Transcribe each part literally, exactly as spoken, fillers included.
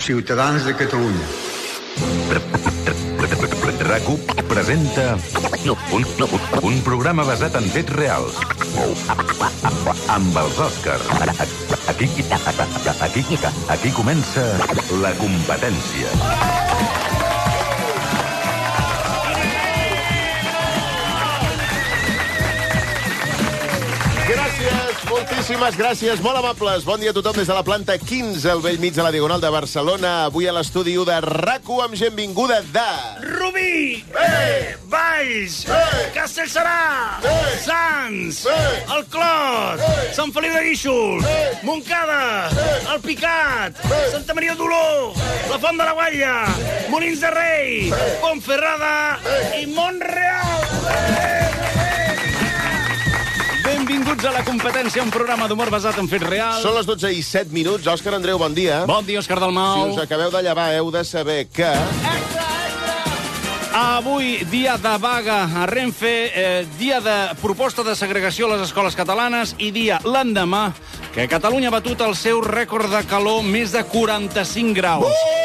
Ciutadans de Catalunya. RAC1 presenta un, un programa basat en fets reals amb els Òscars. Aquí, aquí, aquí comença la competència. Gràcies, moltíssimes gràcies, molt amables. Bon dia a tothom des de la planta quinze, al vell mig de la Diagonal de Barcelona. Avui a l'estudi u de RAC1 amb gent vinguda de... Rubí! Hey! Valls! Hey! Castellserà! Hey! Sants! Hey! El Clot! Hey! Sant Feliu de Guíxols! Hey! Montcada! Hey! El Picat! Hey! Santa Maria d'Oló! Hey! La Font de la Guatlla! Hey! Molins de Rei! Hey! Pontferrada! Hey! I Montreal! Hey! Benvinguts a la competència, un programa d'humor basat en fets reals. Són les dotze i set minuts. Òscar Andreu, bon dia. Bon dia, Òscar Si Dalmau. us acabeu de llevar, heu de saber que... Avui, dia de vaga a Renfe, eh, dia de proposta de segregació a les escoles catalanes i dia l'endemà que Catalunya ha batut el seu rècord de calor, més de quaranta-cinc graus. Uh!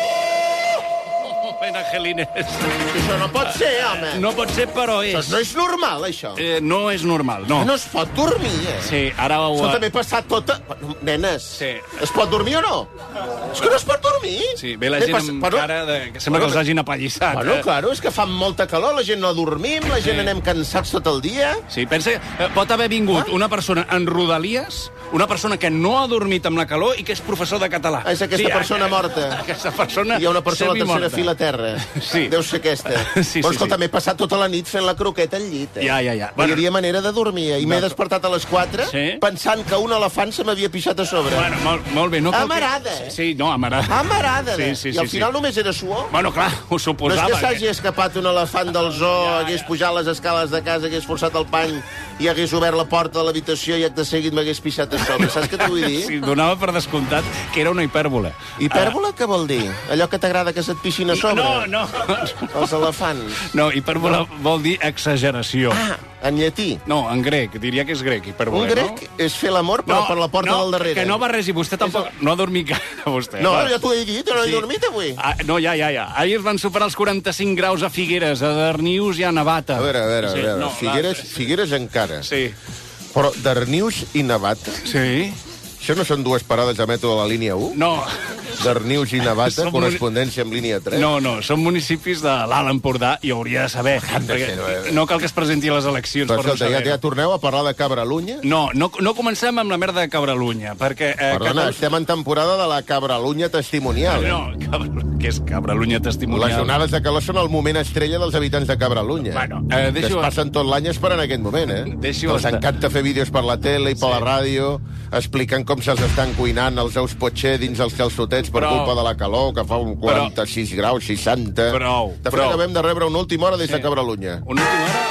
Ben, Angelines. Això no pot ser, home. No pot ser, però és. Això no és normal, això. Eh, no és normal, no. No es pot dormir, eh? Sí, ara ho... Escolta, m'he passat tota... Nenes, Sí. es pot dormir o no? És que no es pot dormir. Sí, ve la M'he gent passat- amb Bueno, cara de... que sembla bueno, que els hagin apallissat. Bueno, eh? claro, és que fa molta calor, la gent no dormim, la gent Sí. anem cansats tot el dia. Sí, pensa que eh, pot haver vingut Ah. una persona en Rodalies, una persona que no ha dormit amb la calor i que és professor de català. És aquesta persona a- morta. Aquesta persona Hi ha una persona a la tercera semimorta. fila a terra. Sí. Deu ser aquesta. Sí, sí, Però, escolta, sí. m'he passat tota la nit fent la croqueta al llit. Eh? Ja, ja, ja. No Bueno. hi havia manera de dormir. Eh? I m'he despertat a les quatre Sí. pensant que un elefant se m'havia pixat a sobre. Bueno, molt, molt bé. No cal que- Amarada, eh? Sí, no, amarada. Amarada. Sí, sí, I sí, al final sí. només era suor. Bueno, clar, ho No és suposava. que s'hagi escapat un elefant del zoo, Ja, hagués ja. pujat les escales de casa, hagués forçat el pany i hagués obert la porta de l'habitació i acte seguit m'hagués pixat a sobre. Saps què t'ho vull dir? Sí, donava per descomptat que era una hipèrbola. Hipèrbola, què vol dir? Allò que t'agrada que se't pixin a sobre? No, no. Els elefants. No, hipèrbola vol dir exageració. Ah, en llatí. No, en grec, diria que és grec, hipèrbola, Un grec és fer l'amor, però per la porta no, del darrere. que no barregi, vostè tampoc... No ha dormit gaire, vostè. No, Va. ja t'ho he dit, no he Sí. dormit avui. Ah, no, ja, ja, ja. Ahir es van superar els quaranta-cinc graus a Figueres, a Darnius i a Navata. A veure, a veure, a Sí, veure. no, Figueres, l'altre. Figueres encara. Sí. Però Darnius i Navata, Sí? això no són dues parades de metro de la línia u? No. Darnius i Navata, Som correspondència amb línia tres? No, no, són municipis de l'Alt Empordà i ho hauria de saber. de Perquè ser, eh? no cal que es presenti a les eleccions Però per no escolta, ja, saber. ja torneu a parlar de Cabralunya? No, no, no comencem amb la merda de Cabralunya, perquè... Eh, Perdona, Catalu- estem en temporada de la Cabralunya testimonial. No, cabra... què és Cabralunya testimonial? Les jornades de calor són el moment estrella dels habitants de Cabralunya. Bueno, eh, que es deixo- passen tot l'any esperant aquest moment, eh? Deixo Que els estar. encanta fer vídeos per la tele i per Sí. la ràdio, explicant com se'ls estan cuinant els ous potxer dins els calçotets per Prou. culpa de la calor, que fa un quaranta-sis graus, seixanta... Prou, De fet, prou. acabem de rebre una última hora des Sí. de Cabralunya. Una última hora?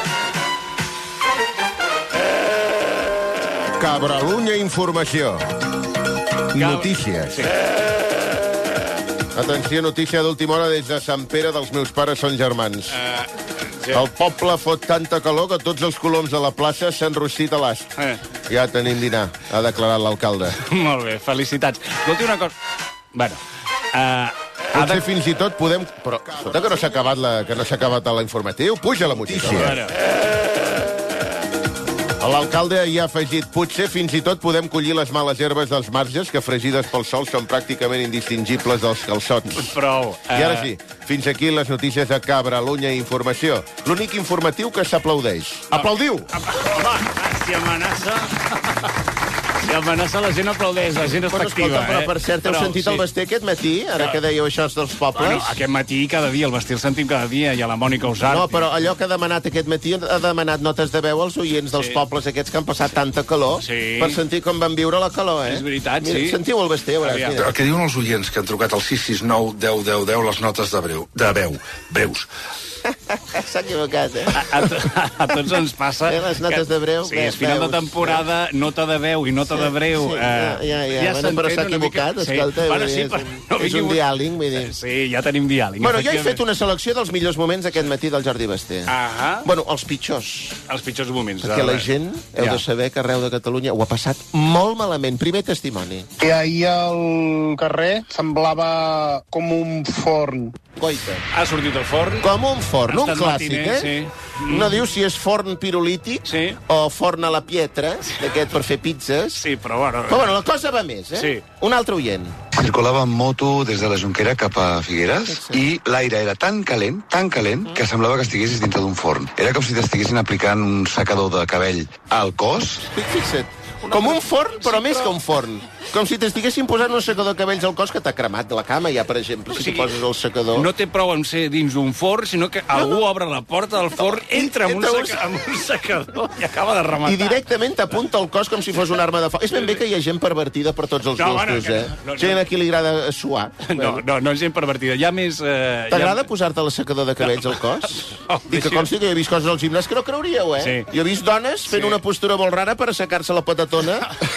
Cabralunya Informació. Notícies. Sí. Atenció, notícia d'última hora des de Sant Pere dels meus pares són germans. Uh, sí. El poble fot tanta calor que tots els coloms de la plaça s'han rostit a l'ast. Eh. Ja tenim dinar, ha declarat l'alcalde. Molt bé, felicitats. Escolti una cosa... Bueno, uh, Potser fins i tot podem... Però, escolta, que no s'ha acabat, la, que no s'ha acabat l'informatiu. Puja la música. Bueno, L'alcalde hi ha afegit, potser fins i tot podem collir les males herbes dels marges que, fregides pel sol, són pràcticament indistingibles dels calçots. prou. Uh, I ara sí, fins aquí les notícies de Cabralunya i Informació. L'únic informatiu que s'aplaudeix. Aplaudiu! Home, si amenaça... Si amenaça la gent aplaudeix, la gent està Bueno, activa. escolta, però eh? per cert, heu Però, sentit el Basté aquest matí, ara No. que dèieu això dels pobles? Bueno, aquest matí, cada dia, el vestir el sentim cada dia, i a la Mònica Usart. No, però allò que ha demanat aquest matí, ha demanat notes de veu als oients dels Sí. pobles aquests que han passat tanta calor, Sí. per sentir com van viure la calor, eh? És veritat, Mira, sí. Sentiu el Basté, a veure, Aviam. mira. El que diuen els oients que han trucat al sis sis nou deu deu deu les notes de breu, de veu, breus. S'ha equivocat, eh? A, a, a tots ens passa... Eh, les notes de breu, Sí, és final de veus, temporada, nota de veu i nota de breu. Sí, eh, ja, ja, ja. Bueno, però s'ha equivocat, mica... escolta. Sí. Bueno, sí, és però un, no és un diàleg, vull dir. Sí, ja tenim diàleg. Bueno, jo he fet una selecció dels millors moments aquest matí del Jordi Basté. Ahà. Bueno, els pitjors. Els pitjors moments. Perquè la gent heu Ja. de saber que arreu de Catalunya ho ha passat molt malament. Primer testimoni. I ahir al carrer semblava com un forn. Goita. Ha sortit el forn. Com un forn, Ha un estat clàssic, matiner, eh? sí. No diu si és forn pirolític Sí. o forn a la pietra, d'aquest per fer pizzas. Sí, però bueno... Però bueno, la cosa va més, eh? Sí. Un altre oient. Circulava en moto des de la Jonquera cap a Figueres i l'aire era tan calent, tan calent, que semblava que estiguessis dintre d'un forn. Era com si t'estiguessin aplicant un secador de cabell al cos. Fixa't. Com un forn, però més que un forn. Com si t'estiguessin posant un secador de cabells al cos que t'ha cremat de la cama, ja, per exemple, si t'hi poses el secador. No té prou en ser dins d'un forn, sinó que algú obre la porta del forn, entra amb un, entra un- seca, amb un secador i acaba de rematar. I directament t'apunta el cos com si fos una arma de foc. És ben bé que hi ha gent pervertida per tots els No, bueno, gustos, que eh? no, no, Gent no. a qui li agrada suar. No, no, no és gent pervertida. Hi ha més... Eh, T'agrada hi ha... posar-te el secador de cabells al cos? No, I que deixa- consti que he vist coses al gimnàs que no creuríeu, eh? Sí. Jo he vist dones fent Sí. una postura molt rara per assecar-se la patatona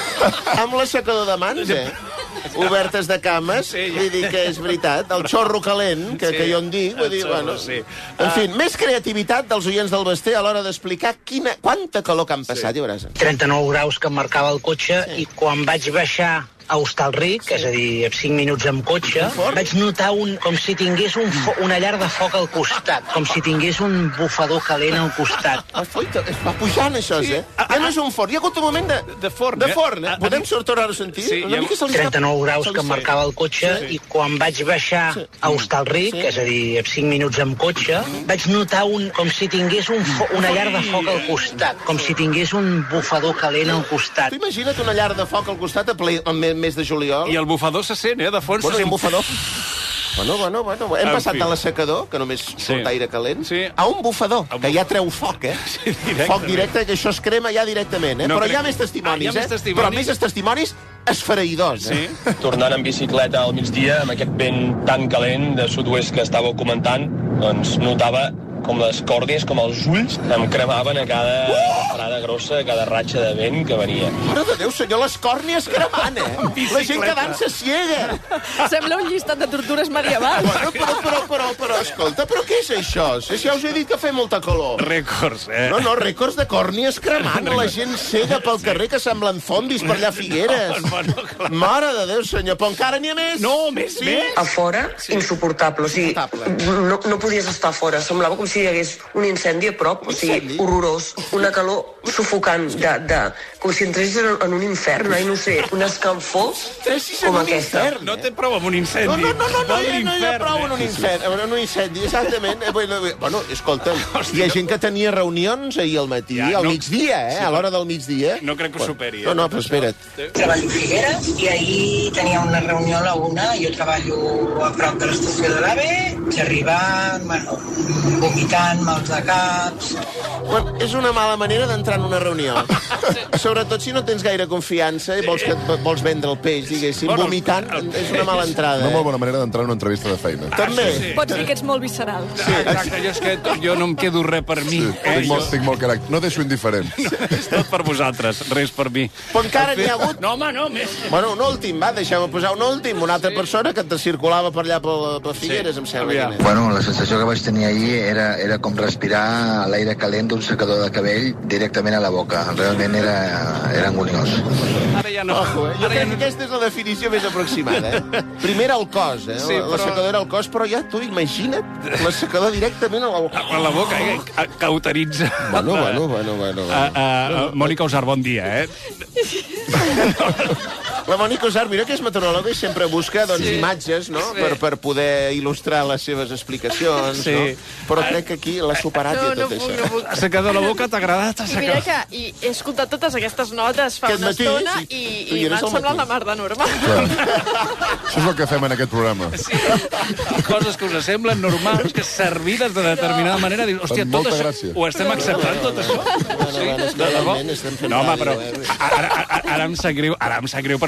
amb l'assecador de mans, eh? Obertes de cames, Sí, ja. vull dir que és veritat. El xorro calent, que, Sí, que jo en dic, vull el dir, xorro, bueno... sí. En fi, Ah. més creativitat dels oients del Basté a l'hora d'explicar quina, quanta calor que han passat, ja veuràs. trenta-nou graus que em marcava el cotxe i quan vaig baixar a Hostalric, és a dir, cinc minuts amb cotxe, Fort. vaig notar un, com si tingués un fo, una llar de foc al costat, com si tingués un bufador calent al costat. Ah, foi, es va pujant, això, Sí. eh? Ja no és un forn, hi ha hagut un moment de... De forn, De eh? forn, eh? A- a Podem mi- tornar a sentir? Sí, Una ja- mica se li està- trenta-nou graus se li que em està- marcava el cotxe Sí. i quan vaig baixar Sí. a Hostalric, Sí. és a dir, cinc minuts amb cotxe, vaig notar un, com si tingués un fo, una llar de foc al costat, com si tingués un bufador calent al costat. Tu imagina't una llar de foc al costat a ple, al mes mes de juliol. I el bufador se sent, eh? De fons Bueno, se i un sent... bufador. Bueno, bueno, bueno. Hem En passat fi. de l'assecador, que només surt aire calent, Sí. a un bufador, A un que ja treu foc, eh? Sí, directament. Foc directe, que això es crema ja directament, eh? No Però crec- hi ha més testimonis, Ah, hi ha eh? més testimonis? Però més testimonis esfereïdors, eh? Sí. Tornant en bicicleta al migdia, amb aquest vent tan calent de sud-oest que estàveu comentant, doncs notava com les còrnies, com els ulls, em cremaven a cada parada grossa, a cada ratxa de vent que venia. Mare de Déu, senyor, les còrnies cremant, eh? La gent quedant-se ciega. Sembla un llistat de tortures medievals. Bueno, però, però, però, però, escolta, però què és això? Si ja us he dit que fa molta calor. Rècords, eh? No, no, rècords de còrnies cremant, la gent cega pel carrer que semblen zombis per allà a Figueres. Bueno, clar. Mare de Déu, senyor, però encara n'hi ha més? No, més, Sí? més? A fora, sí. Insuportable. O sigui, Insuportable. no, no podies estar a fora. Semblava com si hi hagués un incendi a prop. O sigui, Incendi? horrorós. Una calor sufocant, de, de, com si entressis en, en un infern, ai, no sé, una escalfor Estressis en com un aquesta. infern. No té prou amb un incendi. No, no, no, no, no, Vol hi ha, no hi ha l'infern, prou eh? en un incendi, en un incendi, exactament. Eh, Bueno, bueno, escolta'm, hi ha gent que tenia reunions ahir al matí, Ja, al no- migdia, eh, a l'hora del migdia. No crec que ho superi, eh? No, no, però espera't. Treballo a Figueres i ahir tenia una reunió a la una, jo treballo a prop de l'estació de l'AVE, s'arriba, bueno, vomitant, mals de caps... Bueno, és una mala manera d'entrar en una reunió. Sobretot si no tens gaire confiança i vols, que, vols vendre el peix, diguéssim, Bueno, vomitant, és una mala entrada. Una Eh? molt bona manera d'entrar en una entrevista de feina. També. sí. Pots dir que ets molt visceral. Sí, exacte, jo, és que jo no em quedo res per mi. Sí, eh? tinc, molt, tinc molt caràcter. No deixo indiferent. És tot per vosaltres, res per mi. Però encara n'hi ha hagut... No, home, no, més. Bueno, un últim, va, deixeu-me posar un últim. Una altra persona que te circulava per allà per, per Figueres, Sí. em sembla. Aviam. que era. Bueno, la sensació que vaig tenir ahir era, era com respirar l'aire calent d'un secador de cabell directament a la boca. Realment era, era anguniós. Ara ja no. Ojo, eh? Jo Ara ja crec no. que aquesta és la definició més aproximada. Eh? Primer era el cos, eh? Sí, la, la però- secadora al cos, però ja tu imagina't l'assecador directament a la boca. A la boca, eh? Ca- Cauteritza. Bueno, bueno, bueno, bueno. Uh, bueno. uh, Mònica Usar, bon dia, eh? La Mònica Usar, mira que és meteoròloga i sempre busca doncs, Sí. imatges, no?, Sí. per, per poder il·lustrar les seves explicacions, Sí. no? Però crec que aquí l'ha superat No, ja no tot puc, això. no puc. Secador a la boca, t'ha agradat? I mira que i he escoltat totes aquestes notes fa Aquest una matí, estona sí. i, Tu hi i eres m'han al semblat matí. la mar de normal. Clar. Això és el que fem en aquest programa. Coses que us semblen normals, que servides de determinada manera, dius, hòstia, Amb tot molta això, gràcia. ho estem acceptant, tot això? Bueno, bueno, és que de debò? realment estem fent No, home, ràdio, però eh? ara, ara, ara em sap greu, ara em sap greu per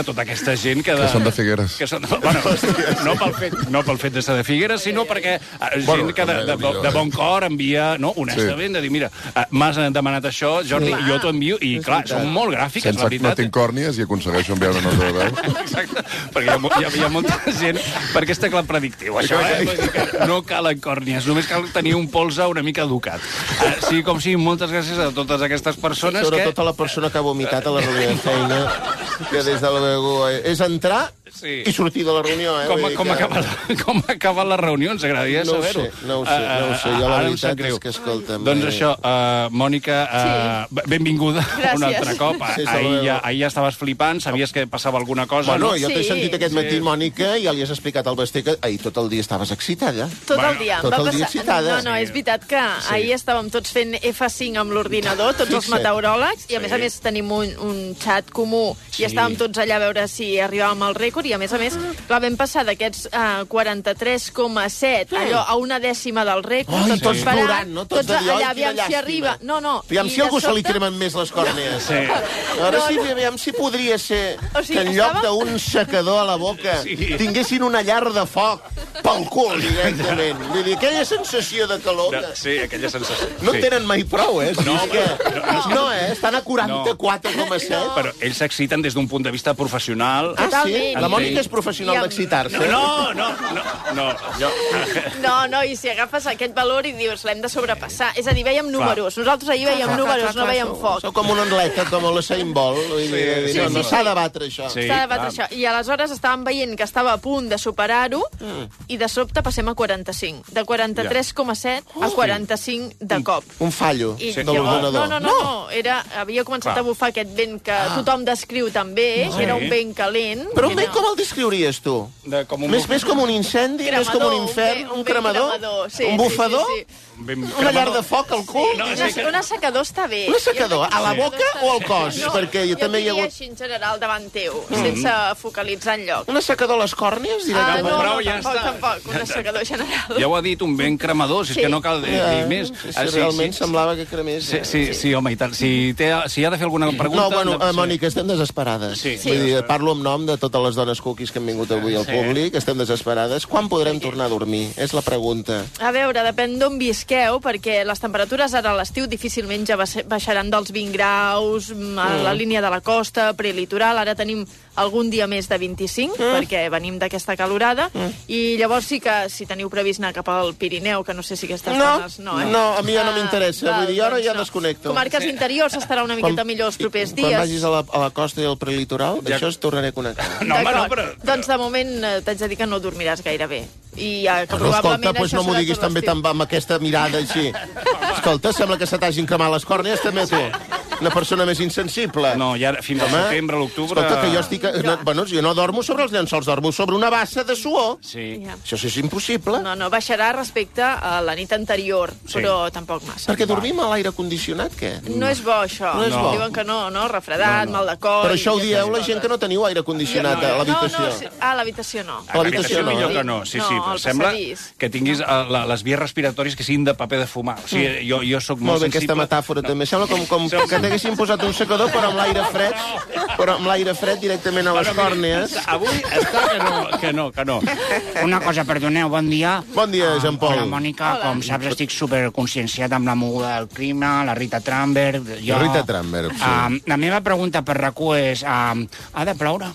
tota aquesta gent que... De, Que són de Figueres. Que són, bueno, no, pel fet, no pel fet de ser de Figueres, sinó perquè eh, gent Bueno, que de, de, de, millor, de eh? bon cor envia, no, honestament, de dir, mira, eh, m'has demanat això, Jordi, i jo t'ho envio, i clar, són molt gràfiques, Sense la que no veritat. tinc còrnies i aconsegueixo enviar una nota de veu. Exacte, perquè hi ha, mo- hi, ha, hi ha molta gent... Perquè és teclat predictiu, això, eh? Vull dir que no calen còrnies, només cal tenir un polze una mica educat. Uh, sí, com sí, moltes gràcies a totes aquestes persones que... Sobretot a la persona que ha vomitat a la reunió de feina, que des de luego és entrar Sí. i sortir de la reunió, eh? Com, Vull dir com, que- acaba la, com acaba la reunió? Ens agradaria No ho saber-ho. sé, no ho sé, no ho sé. Jo la Ara em veritat sap greu. és que, escolta'm... Doncs eh, això, uh, Mònica, uh, benvinguda Gràcies. un altre cop. Sí, ahir, saludo. ja, ahir ja estaves flipant, sabies que passava alguna cosa, Bueno, no? jo t'he Sí. sentit aquest matí, Sí. Mònica, i ja li has explicat al Basté que ahir tot el dia estaves excitada. Tot Bueno, el dia. tot Va el dia passar... excitada. No, no, és veritat que ahir estàvem tots fent F cinc amb l'ordinador, tots els Fixa't. meteoròlegs, i a més a més tenim un, un xat comú, Sí. i estàvem tots allà a veure si arribàvem al rècord, i a més a més, clar, vam passar d'aquests uh, quaranta-tres coma set, allò a una dècima del rècord, Ai, tot tots parat, plorant, no? Tots tots de dir, ai, allà, quina aviam si llàstima. arriba... No, no. Aviam i si a algú de se li sobte- cremen més les còrnies. Sí. Ara No, sí, no. aviam si podria ser O sigui, que en lloc estàvem- d'un secador a la boca Sí. tinguessin una llar de foc pel cul, directament. Vull dir, aquella sensació de calor... No, que- sí, aquella sensació. No en sí. tenen mai prou, eh? No, És que... però- no, eh? Estan a quaranta-quatre coma set. Però ells s'exciten des d'un punt de vista professional. Ah, sí? Totalment. La Mònica és professional I amb- d'excitar-se. No, no, no, no. Jo... No, no, i si agafes aquest valor i dius, l'hem de sobrepassar. És a dir, veiem números. Nosaltres ahir veiem números, no veiem foc. Sou com un atleta, com el Usain Bolt. Vull dir, Sí, no, sí, no sí. s'ha de batre, això. Sí. S'ha de batre això. I aleshores estàvem veient que estava a punt de superar-ho i de sobte passem a quaranta-cinc. De quaranta-tres coma set a quaranta-cinc de cop. Un fallo I de llavors, l'ordenador. no, no, no, no, era, havia començat Clar. a bufar aquest vent que tothom descriu també, que era un vent calent. Però un Era- vent com el descriuries, tu? De, com un Més, més com un incendi, més com un Cremador, infern, un un, vent cremador, cremador, sí, un sí, bufador, sí, Ben una llar de foc al cul. no, Una, un assecador està bé. Un assecador, a la boca o al cos? No, Perquè jo també hi ha diria hagut- així en general davant teu, sense focalitzar en lloc. Un assecador a les còrnies, Ah, directament? no, Prou, no, ja tampoc, està. tampoc, un assecador general. Ja ho ha dit, un vent cremador, si és Sí. que no cal dir, dir més. Sí, Ah, sí, realment semblava que cremés. Sí, eh? sí, sí, home, i tant. Si, té, si ha de fer alguna pregunta... No, bueno, hem de- eh, Mònica, estem desesperades. Sí. Vull dir, parlo en nom de totes les dones cookies que han vingut avui al Sí. públic, estem desesperades. Quan podrem tornar a dormir? És la pregunta. A veure, depèn d'on visqueu, perquè les temperatures ara a l'estiu difícilment ja baixa- baixaran dels vint graus, mm, a la línia de la costa, prelitoral, ara tenim algun dia més de vint-i-cinc, perquè venim d'aquesta calorada, i llavors sí que si teniu previst anar cap al Pirineu, que no sé si aquestes No, zones... No, eh? no, a mi ja no Ah, m'interessa. val, Vull dir, ara doncs ja no. desconnecto. Comarques interiors estarà una miqueta millor els propers i, dies. Quan vagis a la, a la costa i al prelitoral, Ja- això es tornaré a connectar. No, home, no, D'acord. però... Doncs de moment eh, t'haig de dir que no dormiràs gaire bé. I eh, que Però, escolta, probablement doncs això no m'ho serà diguis tot també l'estiu. tan amb aquesta mirada així. Escolta, sembla que se t'hagin cremat les còrnies, també tu. Una persona més insensible. No, ja fins al Home, setembre, l'octubre... Escolta, que jo estic... No, bueno, jo no dormo sobre els llençols, dormo sobre una bassa de suor. Sí. Ja. Això sí és impossible. No, no, baixarà respecte a la nit anterior, Sí. però tampoc massa. Perquè dormim a l'aire condicionat, què? No és bo, això. No és bo. Diuen que no, no? Refredat, mal de cor... Per això ho i dieu aquestes la gent coses. que no teniu aire condicionat a l'habitació. No, no, sí. Ah, a l'habitació no. A l'habitació no, millor eh? que no, sí, No, sí, però al sembla passadís. que tinguis uh, la, les vies respiratòries que siguin de paper de fumar. O sigui, jo, jo sóc molt, Molt bé, aquesta sensible. metàfora també. Sembla com, com que t'haguessin posat un secador, però amb l'aire fred, però amb l'aire fred directament a les còrnies. Avui està que no, que no, que no. Una cosa, perdoneu, bon dia. Bon dia, Jean Paul. Hola, Mònica. Hola. Com saps, estic superconscienciat amb la moguda del clima, la Rita Tramberg... Jo... La Rita Tramberg, sí. Um, la meva pregunta per R A C U és... Um, ha de ploure?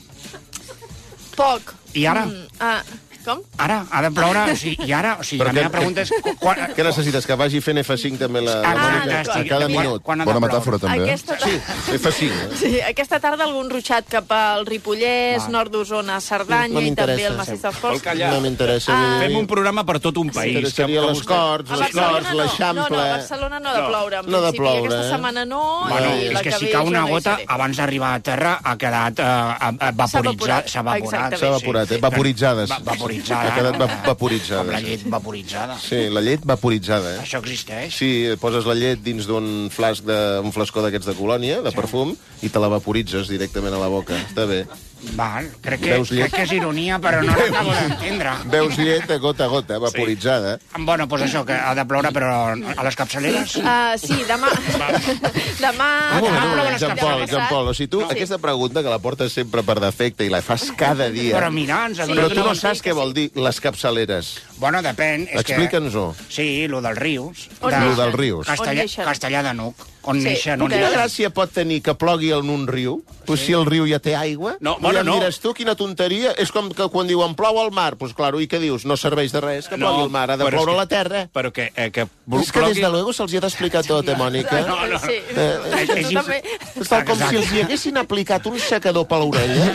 Poc. I ara? Mm, ah, com? Ara? Ha de ploure? O sigui, I ara? O sigui, Però la que- meva pregunta és... Qu quan, Què necessites, que vagi fent F cinc també la, la Ah, Mònica d'acord. a cada Mira, minut? quan ha de Bona ploure? metàfora, també. eh? Aquesta tarda... Sí, F cinc. Eh? Sí, aquesta tarda algun ruixat cap al Ripollès, nord d'Osona, Cerdanya No i també m'interessa. el Massís dels Vol Forts. callar. No m'interessa. Ah. vull dir, Fem un programa per tot un país. M'interessaria les Corts, A les Barcelona Corts, no, l'Eixample... no, no, a Barcelona no ha de ploure. En No ha de principi, ploure, aquesta eh? setmana no, Bueno, i és la que que si ve cau jo una no hi gota, seré. abans d'arribar a terra, ha quedat eh, vaporitzat, s'ha evaporat. Exactament. S'ha evaporat, eh? Vaporitzades. Va- vaporitzada. Ha quedat va Com vaporitzada. la llet vaporitzada. Sí, la llet vaporitzada, eh? Això existeix? Sí, poses la llet dins d'un flasc de, un flascó d'aquests de colònia, de perfum, i te la vaporitzes directament a la boca. Està bé. Val, crec que, Veus llet? crec que és ironia, però no l'acabo d'entendre. Veus llet a gota a gota, vaporitzada. Bueno, doncs això, que ha de ploure, però a les capçaleres... Uh, sí, demà... demà... Ah, demà no, demà Jean Paul, passat. Jean Paul, o sigui, tu, Sí. aquesta pregunta que la portes sempre per defecte i la fas cada dia... Però mira, ens ha Però donat tu no una- saps què vol dir les capçaleres. Bueno, depèn. és que- Explica'ns-ho. Sí, lo dels rius. On De- neixen? Lo dels rius. Castellà, On neixen? Castellà de Nuc. On Sí, neixen, on quina neixen. gràcia pot tenir que plogui en un riu? Pues si el riu ja té aigua. No, I bueno, em no. diràs tu, quina tonteria. És com que quan diuen plou al mar, pues claro, i què dius? No serveix de res que plogui al mar, ha de però és ploure a que- la terra. Però que... Eh, que És que des de luego se'ls hi ha d'explicar tot, eh, Mònica? No, no. Sí. Eh, Tu també. És tal com si els hi haguessin aplicat un secador per l'orella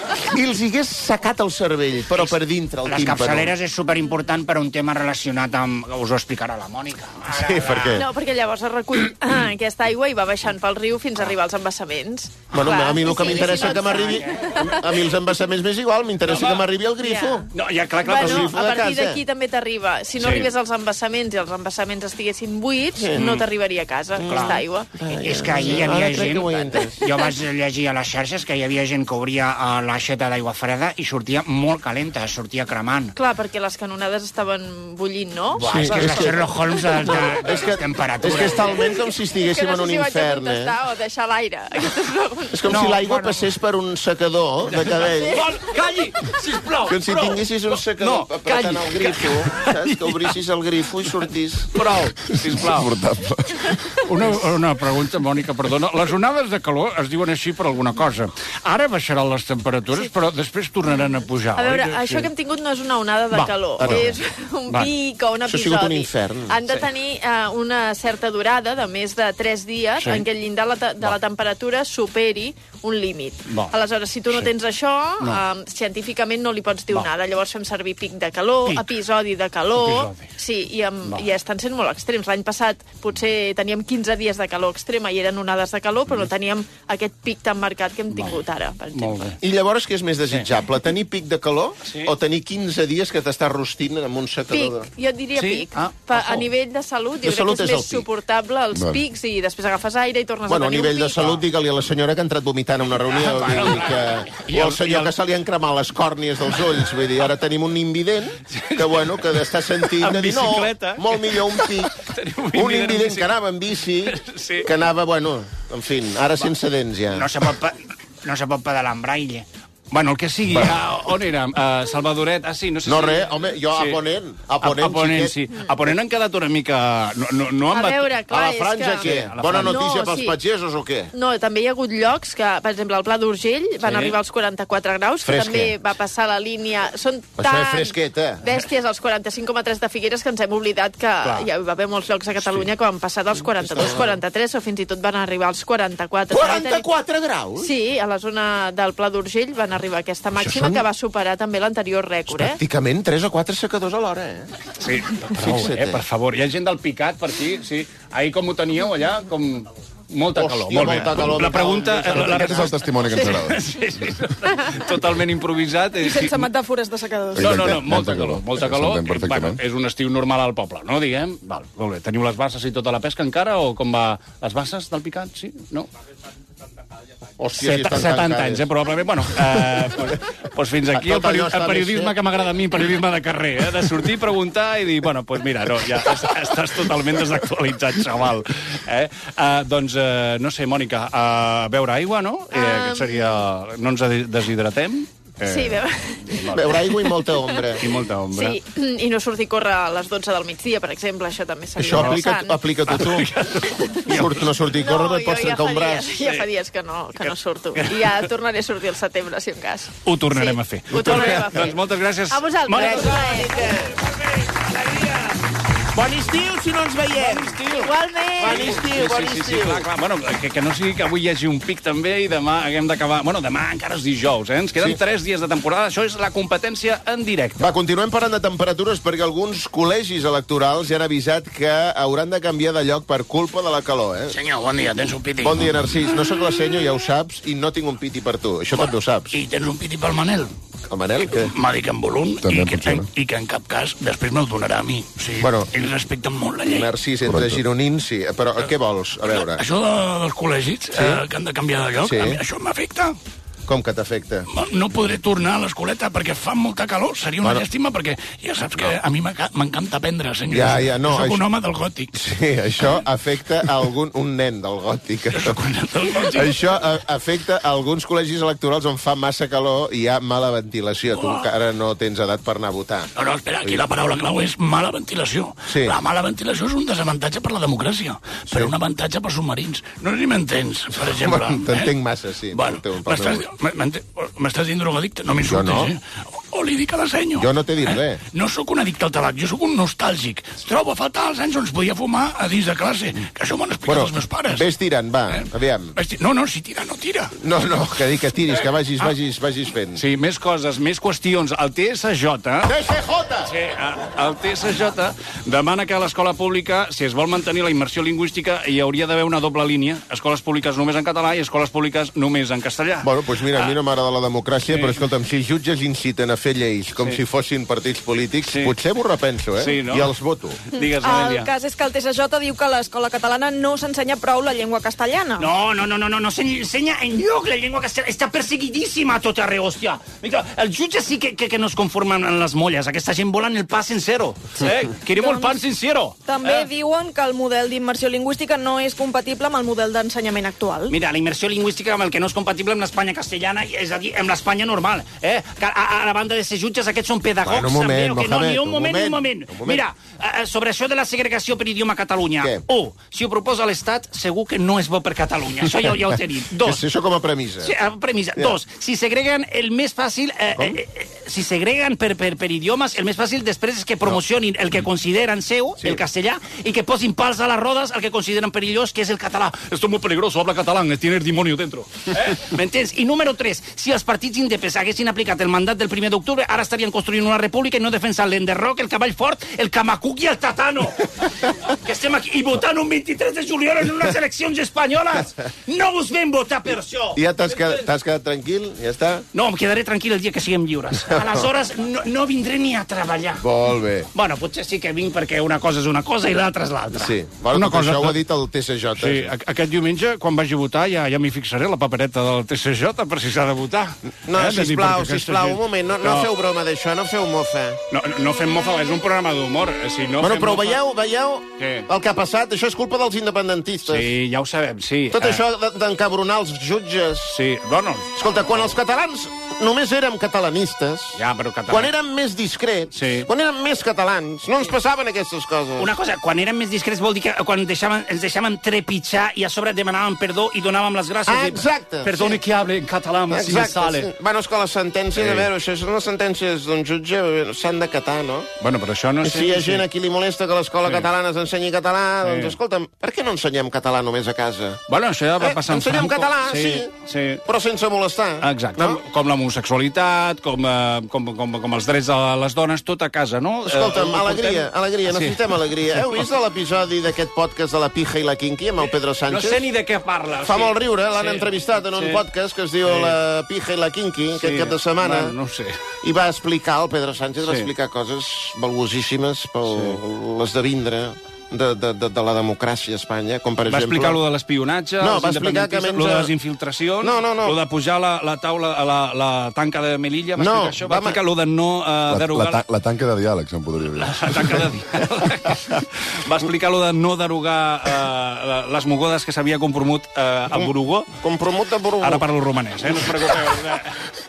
i els hi hagués secat el cervell, però per dintre, el Les tímpano. capçaleres és superimportant per un tema relacionat amb... Us ho explicarà la Mònica. Sí, per què? No, perquè llavors es recull ah, aquesta aigua i va baixant pel riu fins a arribar als embassaments. Bueno, Clar, a mi el que sí, m'interessa sí, que m'arribi... A mi els embassaments m'és igual, m'interessa que m'arribi el grifo. No, ja, clar, clar, Bueno, el grifo a de partir casa. d'aquí també t'arriba. Si no Sí. arribés als embassaments i els embassaments estiguessin buits, Sí. no t'arribaria a casa, aquesta aigua. És que ahir hi havia Ara crec que ho he gent... entès. Jo vaig llegir a les xarxes que hi havia gent que obria eh, l'aixeta d'aigua freda i sortia molt calenta, sortia cremant. Clar, perquè les canonades estaven bullint, no? Buah, és que és la Sherlock Holmes de, de, de És que, temperatura. és que és talment com si Que estiguéssim no en sé un si vaig a infern, eh? contestar o deixar l'aire. Aquestes preguntes. És com No, si l'aigua bueno. passés per un secador de cabell. Calli, sisplau. Com si prou. tinguessis un secador No, apretant calli. el grifo, saps? Que obrissis el grifo i sortís. Prou, sisplau. Insuportable. Una, una pregunta, Mònica, perdona. Les onades de calor es diuen així per alguna cosa. Ara baixaran les temperatures, sí. però després tornaran a pujar. A veure, oi? això que hem tingut no és una onada de Va, calor, ah, no. és un Va. pic o un Això ha sigut un episodi. infern. Han de tenir uh, una certa durada de més de tres dies Sí. en què el llindar la te- de la temperatura superi un límit. Va. Aleshores, si tu no Sí. tens això, No. uh, científicament no li pots dir Va. onada. Llavors fem servir pic de calor, Pic. episodi de calor... Episodi. Sí, i, amb, Va. i estan sent molt extrems. L'any passat potser teníem quinze dies de calor extrema i eren onades de calor, però no teníem aquest pic tan marcat que hem tingut ara, per exemple. Molt bé. I llavors què és més desitjable? Tenir pic de calor Sí. o tenir quinze dies que t'estàs rostint amb un Pic, secador? de- jo diria Sí? pic. Ah, Pa, ojo. a nivell de salut, jo De crec salut que és és més el pic. suportable els Vale. pics i després agafes aire i tornes Bueno, a a tenir nivell un de pic. salut, digue-li a la senyora que ha entrat vomitant a una reunió, vull dir que... I o el- al senyor i el- que se li han cremat les còrnies dels ulls, vull dir, ara tenim un invident que, bueno, que està sentint Amb de dir, no, bicicleta. molt millor un pic. Tenim un Un invident amb invident bici. que anava en bici, Sí. que anava, bueno, en fi, ara sense dents ja. No se pot, pe- no se pot pedalar amb braille. Bueno, el que sigui. A, on érem? A Salvadoret? Ah, sí, no sé No, si... res, home, jo a Ponent, a Ponent, a, a Ponent, sí. xiquet. A Ponent han quedat una mica... No, no, no han A bat- veure, clar, A la és franja, que... què? a la Bona franja. notícia No, pels sí. pagesos o què? No, també hi ha hagut llocs que, per exemple, al Pla d'Urgell van Sí. arribar als quaranta-quatre graus, que Fresca. també va passar la línia... Són Això tan és fresqueta. bèsties als quaranta-cinc coma tres de Figueres que ens hem oblidat que Clar. hi va haver molts llocs a Catalunya que van passar dels quaranta-dos, quaranta-tres o fins i tot van arribar als quaranta-quatre. quaranta-quatre graus? Sí, a la zona del Pla d'Urgell van arribar a aquesta màxima són- que va superar també l'anterior rècord, eh? Pràcticament tres o quatre secadors a l'hora, eh? Sí, prou, Fixa't, eh, eh. per favor. Hi ha gent del Picat per aquí, sí. Ahir com ho teníeu allà? Com... Molta Hòstia, calor, molt bé. molta calor, La me pregunta... cago en La, Aquest és el testimoni que ens agrada. Sí, sí. Totalment improvisat. I sense metàfores de secadors. No, no, no, Exacte, molta calor, molta calor. S'entén perfectament. Bueno, és un estiu normal al poble, no, diguem? Val, molt bé. Teniu les basses i tota la pesca encara, o com va? Les basses del Picat, sí? No? Hòstia, si Set, estan setanta tancades. anys, eh, probablement. Bueno, eh, pues, pues fins aquí el, Tot allò peri està el periodisme més, eh? que m'agrada a mi, periodisme de carrer, eh? De sortir, preguntar i dir, bueno, pues mira, no, ja estàs totalment desactualitzat, xaval. Eh? Uh, doncs, uh, no sé, Mònica, uh, beure aigua, no? Eh, Um... que seria... No ens deshidratem? Eh, Sí, veu... Beure aigua i molta ombra. I molta ombra. Sí, i no sortir a córrer a les dotze del migdia, per exemple, això també seria Això aplica, interessant. aplica tu. Surt, no sortir a córrer, No, et pots jo ja trencar fa un braç. dies, ja fa dies que no, que no surto. I ja tornaré a sortir al setembre, si en cas. Ho tornarem Sí, a fer. ho tornarem a fer. Doncs moltes gràcies. A vosaltres. Mònica. Bon estiu, si no ens veiem. Igualment. Bon estiu, Sí, bon sí, sí, sí, estiu. clar, clar. Bueno, que, que no sigui que avui hi hagi un pic també i demà haguem d'acabar... Bueno, demà encara és dijous, eh? Ens queden Sí. tres dies de temporada. Això és la competència en directe. Va, continuem parlant de temperatures perquè alguns col·legis electorals ja han avisat que hauran de canviar de lloc per culpa de la calor, eh? Senyor, bon dia, tens un piti. Bon dia, Narcís. No sóc la senyo, ja ho saps, i no tinc un piti per tu. Això també ho saps. I tens un piti pel Manel? El Manel, què? M'ha dit que en volum També i que, funciona. i que en cap cas després me'l donarà a mi. O sigui, Bueno. ells respecten molt la llei. Narcís, entre Correcte. gironins, sí. Però què vols? A veure. Això de, dels col·legis, sí? eh, que han de canviar de lloc, Sí. a mi això m'afecta. Com que t'afecta? No podré tornar a l'escoleta perquè fa molta calor. Seria una Bueno. llàstima perquè ja saps que a mi m'enca- m'encanta aprendre, senyor. Ja, ja, no, Soc un això- home del gòtic. Sí, això afecta a algun, un nen del gòtic. Això a, afecta a alguns col·legis electorals on fa massa calor i hi ha mala ventilació. Tu encara no tens edat per anar a votar. No, no, espera, aquí la paraula clau és mala ventilació. Sí. La mala ventilació és un desavantatge per la democràcia, sí. però un avantatge per submarins. No sé si m'entens, per exemple. Bueno, t'entenc massa, sí. Bueno, pel teu- pel m'estàs meu- m- m'ente- m'estàs dient drogadicte? No m'insultis, Jo no. eh? O li dic a la senyo. Jo no t'he dit eh? res. No sóc un addicte al tabac, jo sóc un nostàlgic. Trobo a faltar els anys on es podia fumar a dins de classe, que això m'han explicat Bueno, els meus pares. ves tirant, va, eh? aviam. Ves ti- No, no, si tira, no tira. No, no, que dic que tiris, que vagis, vagis, vagis fent. Sí, més coses, més qüestions. El T S J... T S J! Sí, eh, el T S J demana que a l'escola pública, si es vol mantenir la immersió lingüística, hi hauria d'haver una doble línia. Escoles públiques només en català i escoles públiques només en castellà. Bueno, doncs mira, a mi no m'agrada la democràcia, Sí. però escolta'm, si els jutges inciten a fer lleis com Sí. si fossin partits polítics, Sí. potser m'ho repenso, eh? Sí, no? I els voto. Digues, El Amèlia. cas és que el T S J diu que a l'escola catalana no s'ensenya prou la llengua castellana. No, no, no, no, no, no s'ensenya enlloc la llengua castellana. Està perseguidíssima a tot arreu, hòstia. Mira, els jutges sí que, que, que no es conformen en les molles. Aquesta gent volen el pa sincero. Eh? Queremos el pan sincero. També Eh? diuen que el model d'immersió lingüística no és compatible amb el model d'ensenyament actual. Mira, la immersió lingüística amb el que no és compatible amb l'Espanya castellana, és a dir, amb l'Espanya normal. Eh? Que a, a, a la banda de ser jutges, aquests són pedagogs. Bueno, un moment, també, o que no, Mohamed, ni un un moment, ni un moment, moment. un moment. Mira, eh, sobre això de la segregació per idioma a Catalunya. Què? Un, si ho proposa l'Estat, segur que no és bo per Catalunya. Això ja, ja ho tenim. Dos, És això com a premissa. Sí, a premissa. Ja. Dos, si segreguen el més fàcil... Eh, eh, eh, si segreguen per, per, per idiomes, el més fàcil després és que promocionin el que consideren seu, Sí. el castellà, i que posin pals a les rodes el que consideren perillós, que és el català. Esto es muy peligroso, habla catalán, tiene el demonio dentro. Eh? M'entens? I número tres, si els partits indepes haguessin aplicat el mandat del primer d'octubre, ara estarien construint una república i no defensant l'enderroc, el cavall fort, el camacuc i el tatano. Que estem aquí i votant un vint-i-tres de juliol en unes eleccions espanyoles. No us vam votar per això. I ja t'has quedat, t'has quedat tranquil? Ja està? No, em quedaré tranquil el dia que siguem lliures. Aleshores, no, no vindré ni a treballar. Molt bé. Bueno, potser sí que vinc perquè una cosa és una cosa i l'altra és l'altra. Sí. Bueno, Una tot cosa- això ho ha dit el T S J. Sí, a- aquest diumenge, quan vagi a votar, ja, ja m'hi fixaré la papereta del T S J per si s'ha de votar. No, Eh, de dir, sisplau, perquè aquesta sisplau, gent- un moment, no, no feu broma d'això, no feu mofa. No, no, no fem mofa, és un programa d'humor. eh, Si no Bueno, fem però mofa- veieu, veieu Què? el que ha passat? Això és culpa dels independentistes. Sí, ja ho sabem, sí. Tot Eh, això de- d'encabronar els jutges. Sí, bueno... Escolta, quan els catalans només érem catalanistes, Ja, però català... quan érem més discrets, Sí. quan érem més catalans, no ens passaven aquestes coses. Una cosa, quan érem més discrets vol dir que quan deixaven, ens deixàvem trepitjar i a sobre demanàvem perdó i donàvem les gràcies. Ah, i- exacte. Perdone sí. que hable en català, si me Exacte, sale. sí. Bueno, és que les sentències, Sí. a veure, això són les sentències d'un jutge, s'han d'acatar, no? Bueno, però això no I sé... si hi ha gent a qui li molesta que l'escola Sí. catalana s'ensenyi català, Sí. doncs escolta'm, per què no ensenyem català només a casa? Bueno, això ja va Eh, passar amb ensenyem Franco. català, sí, sí. però sense molestar. Exacte, No? com l'homosexualitat, com, eh, com, com, com els drets de les dones, tot a casa, no? Escolta'm, Eh, ho alegria, portem- alegria, Sí. necessitem alegria. Heu vist l'episodi d'aquest podcast de la Pija i la Quinqui amb el Pedro No Sánchez? sé ni de què parla. Fa sí. molt riure, l'han Sí. entrevistat en un Sí. podcast que es diu Sí. La Pija i la Quinqui, aquest Sí. cap de setmana. Bueno, no ho sé. I va explicar, el Pedro Sánchez va Sí. explicar coses valuosíssimes per l'esdevindre de, de, de, de la democràcia a Espanya, com per Va exemple... explicar lo de l'espionatge, No, els va explicar que independentistes, menja- lo de les infiltracions, No, no, no. lo de pujar la, la taula a la, la tanca de Melilla, va No, explicar això, va va- explicar lo de no uh, La, derogar... la, ta la tanca de diàleg, se'n podria dir. La tanca de diàleg. Va explicar lo de no derogar uh, les mogodes que s'havia compromut uh, a Borugó. Compromut de Borugó. Ara parlo romanès, eh? No us preocupeu.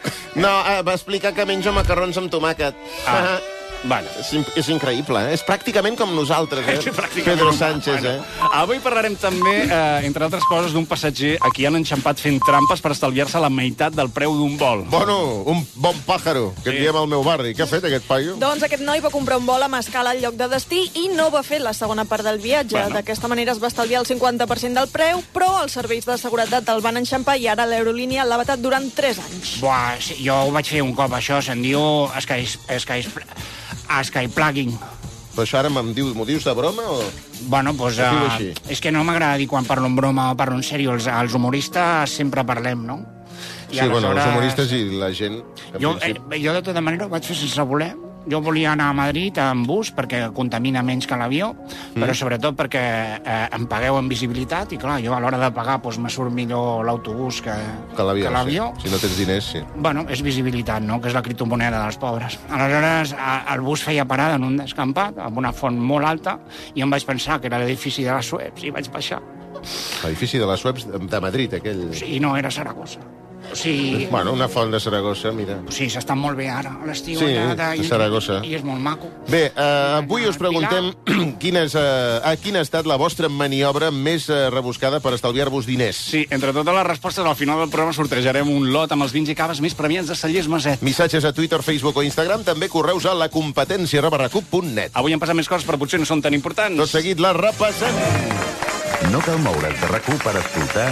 No, eh, va explicar que menja macarrons amb tomàquet. Ah. Vale. És, in- és increïble, eh? És pràcticament com nosaltres, eh? Pràcticament. Pedro Sánchez, Bueno, eh? Avui parlarem també, eh, entre altres coses, d'un passatger a qui han enxampat fent trampes per estalviar-se la meitat del preu d'un vol. Bueno, un bon pàjaro, que Sí. en diem al meu barri. Què ha fet aquest paio? Doncs aquest noi va comprar un vol amb escala al lloc de destí i no va fer la segona part del viatge. Bueno. D'aquesta manera es va estalviar el cinquanta per cent del preu, però els serveis de seguretat el van enxampar i ara l'aerolínia l'ha vetat durant tres anys. Buah, sí, jo ho vaig fer un cop, això se'n diu Sky, Sky, Skyplugging. Però això ara m'ho dius, dius de broma o...? Bueno, doncs Es diu uh, així. és que no m'agrada dir quan parlo en broma o parlo en sèrio. Els, els humoristes sempre parlem, no? Sí, bueno, els humoristes i la gent... en Jo, principi- eh, jo de tota manera ho vaig fer sense voler Jo volia anar a Madrid en bus perquè contamina menys que l'avió, mm. però sobretot perquè eh, em pagueu en visibilitat i, clar, jo a l'hora de pagar doncs, me surt millor l'autobús que, que l'avió. Sí. Si no tens diners, sí. Bueno, és visibilitat, no?, que és la criptomoneda dels pobres. Aleshores, el bus feia parada en un descampat, amb una font molt alta, i em vaig pensar que era l'edifici de les Sueps, i vaig baixar. L'edifici de les Sueps de Madrid, aquell... Sí, no, era Saragossa. O sigui... Bueno, una font de Saragossa, mira. Sí, s'està molt bé ara, a l'estiu. Sí, allà, de Saragossa. I, I és molt maco. Bé, uh, avui us preguntem quina, és, uh, a quina ha estat la vostra maniobra més uh, rebuscada per estalviar-vos diners. Sí, entre totes les respostes, al final del programa sortejarem un lot amb els vins i caves més premiats de Cellers Maset. Missatges a Twitter, Facebook o Instagram, també correus a la competència arroba recup punt net. Avui han passat més coses, però potser no són tan importants. Tot seguit la repassem. No cal moure's de RAC u per escoltar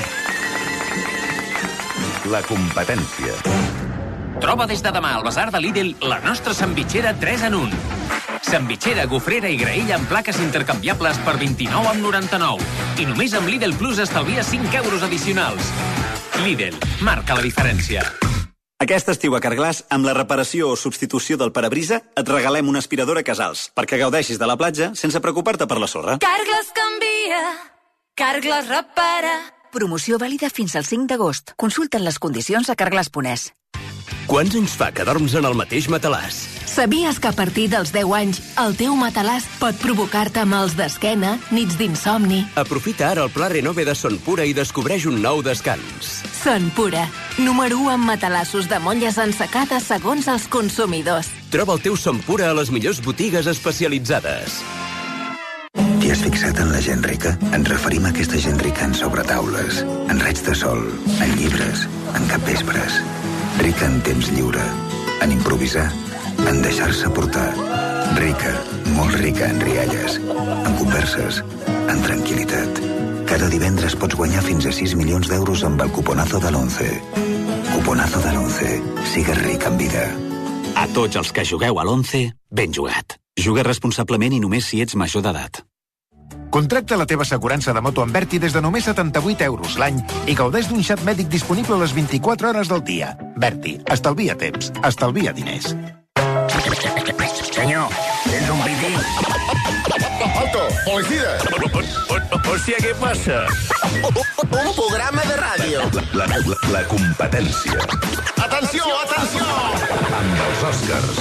La competència. Troba des de demà al Basar de Lidl la nostra sandvitxera tres en un. Sandvitxera, gofrera i graella amb plaques intercanviables per vint-i-nou amb noranta-nou. I només amb Lidl Plus estalvia cinc euros addicionals. Lidl, marca la diferència. Aquest estiu a Carglass, amb la reparació o substitució del parabrisa, et regalem una aspiradora Casals, perquè gaudeixis de la platja sense preocupar-te per la sorra. Carglass canvia, Carglass repara. Promoció vàlida fins al cinc d'agost. Consulta'n les condicions a carglass punt es. Quants anys fa que dorms en el mateix matalàs? Sabies que a partir dels deu anys el teu matalàs pot provocar-te mals d'esquena, nits d'insomni? Aprofita ara el pla Renove de Son Pura i descobreix un nou descans. Son Pura, número u en matalassos de motlles ensecades segons els consumidors. Troba el teu Son Pura a les millors botigues especialitzades. T'hi has fixat en la gent rica? Ens referim a aquesta gent rica en sobretaules, en raigs de sol, en llibres, en capvespres. Rica en temps lliure, en improvisar, en deixar-se portar. Rica, molt rica en rialles, en converses, en tranquil·litat. Cada divendres pots guanyar fins a sis milions d'euros amb el cuponazo de l'once. Cuponazo de l'once. Sigues ric en vida. A tots els que jugueu a l'once, ben jugat. Juga responsablement i només si ets major d'edat. Contracta la teva assegurança de moto amb Berti des de només setanta-vuit euros l'any i gaudeix d'un xat mèdic disponible a les vint-i-quatre hores del dia. Berti, estalvia temps, estalvia diners. Senyor, tens un piti? Alto, policía. Hòstia, què passa? Un programa de ràdio. La, la, la, la competència. Atenció, atenció! Amb els Oscars.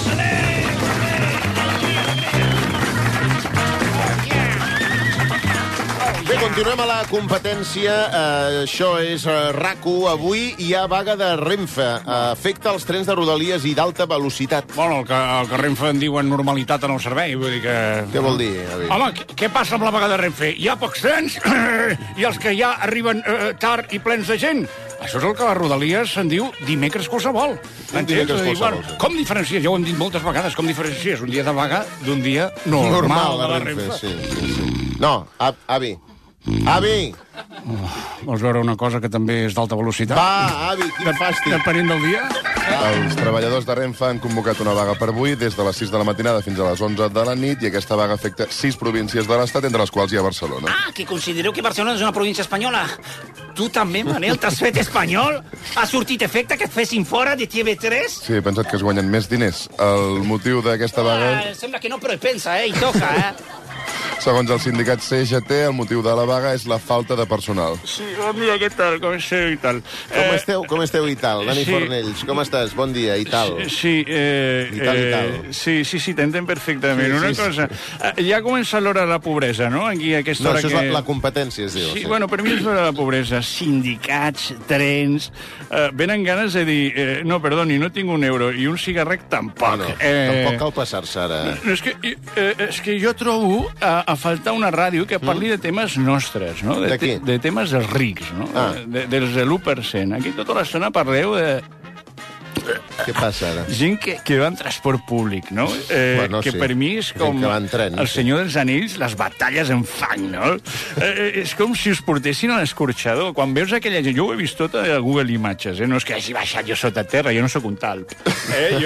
Bé, continuem a la competència. Uh, això és uh, RAC u. Avui hi ha vaga de Renfe. Uh, afecta els trens de Rodalies i d'alta velocitat. Bueno, el que, el que Renfe en diuen normalitat en el servei. Vull dir que... Què vol dir, Avi? Home, què, què passa amb la vaga de Renfe? Hi ha pocs trens i els que ja arriben uh, tard i plens de gent. Això és el que a les Rodalies se'n diu dimecres qualsevol. Dimecres qualsevol, sí. Com diferencies? Ja ho hem dit moltes vegades. Com diferencies un dia de vaga d'un dia normal, normal de la Renfe? Renfe. Sí, sí, sí. No, Avi. Avi! Oh, vols veure una cosa que també és d'alta velocitat? Va, Avi, quin fàstic. Depenent del dia. Els treballadors de Renfe han convocat una vaga per avui des de les sis de la matinada fins a les onze de la nit i aquesta vaga afecta sis províncies de l'Estat, entre les quals hi ha Barcelona. Ah, que considereu que Barcelona és una província espanyola. Tu també, Manel, t'has fet espanyol? Ha sortit efecte que et fessin fora de T V tres? Sí, he pensat que es guanyen més diners. El motiu d'aquesta vaga... Ah, sembla que no, però pensa, eh? I toca, eh? Segons el sindicat C G T, el motiu de la vaga és la falta de personal. Sí, bon dia, què tal? Com esteu i tal? Com eh... esteu, com esteu i tal? Dani sí. Fornells, com estàs? Bon dia i tal. Sí, eh... I tal i tal. Eh, sí, sí, sí, t'entenc perfectament. Sí, Una sí, cosa, sí. ja comença l'hora de la pobresa, no? Aquí a aquesta no, hora això que... és la, la competència, es diu. Sí, sí, bueno, per mi és l'hora de la pobresa. Sindicats, trens... Eh, venen ganes de dir, eh, no, perdoni, no tinc un euro, i un cigarret tampoc. Bueno, eh... tampoc cal passar-se ara. No, és, que, eh, és que jo trobo a, a faltar una ràdio que parli de temes nostres, no? De, de qui? De temes dels rics, no? Ah. De, dels de l'u per cent. Aquí tota l'estona parleu de... Què passa ara? Gent que, que va en transport públic, no? Eh, bueno, que sí. per mi és com tren, el sí. Senyor dels Anells, les batalles en fang, no? Eh, és com si us portessin a l'escorxador. Quan veus aquella gent, jo ho he vist tot a Google Imatges, eh? No és que hagi baixat jo sota terra, jo no sóc un talp. Eh? Jo...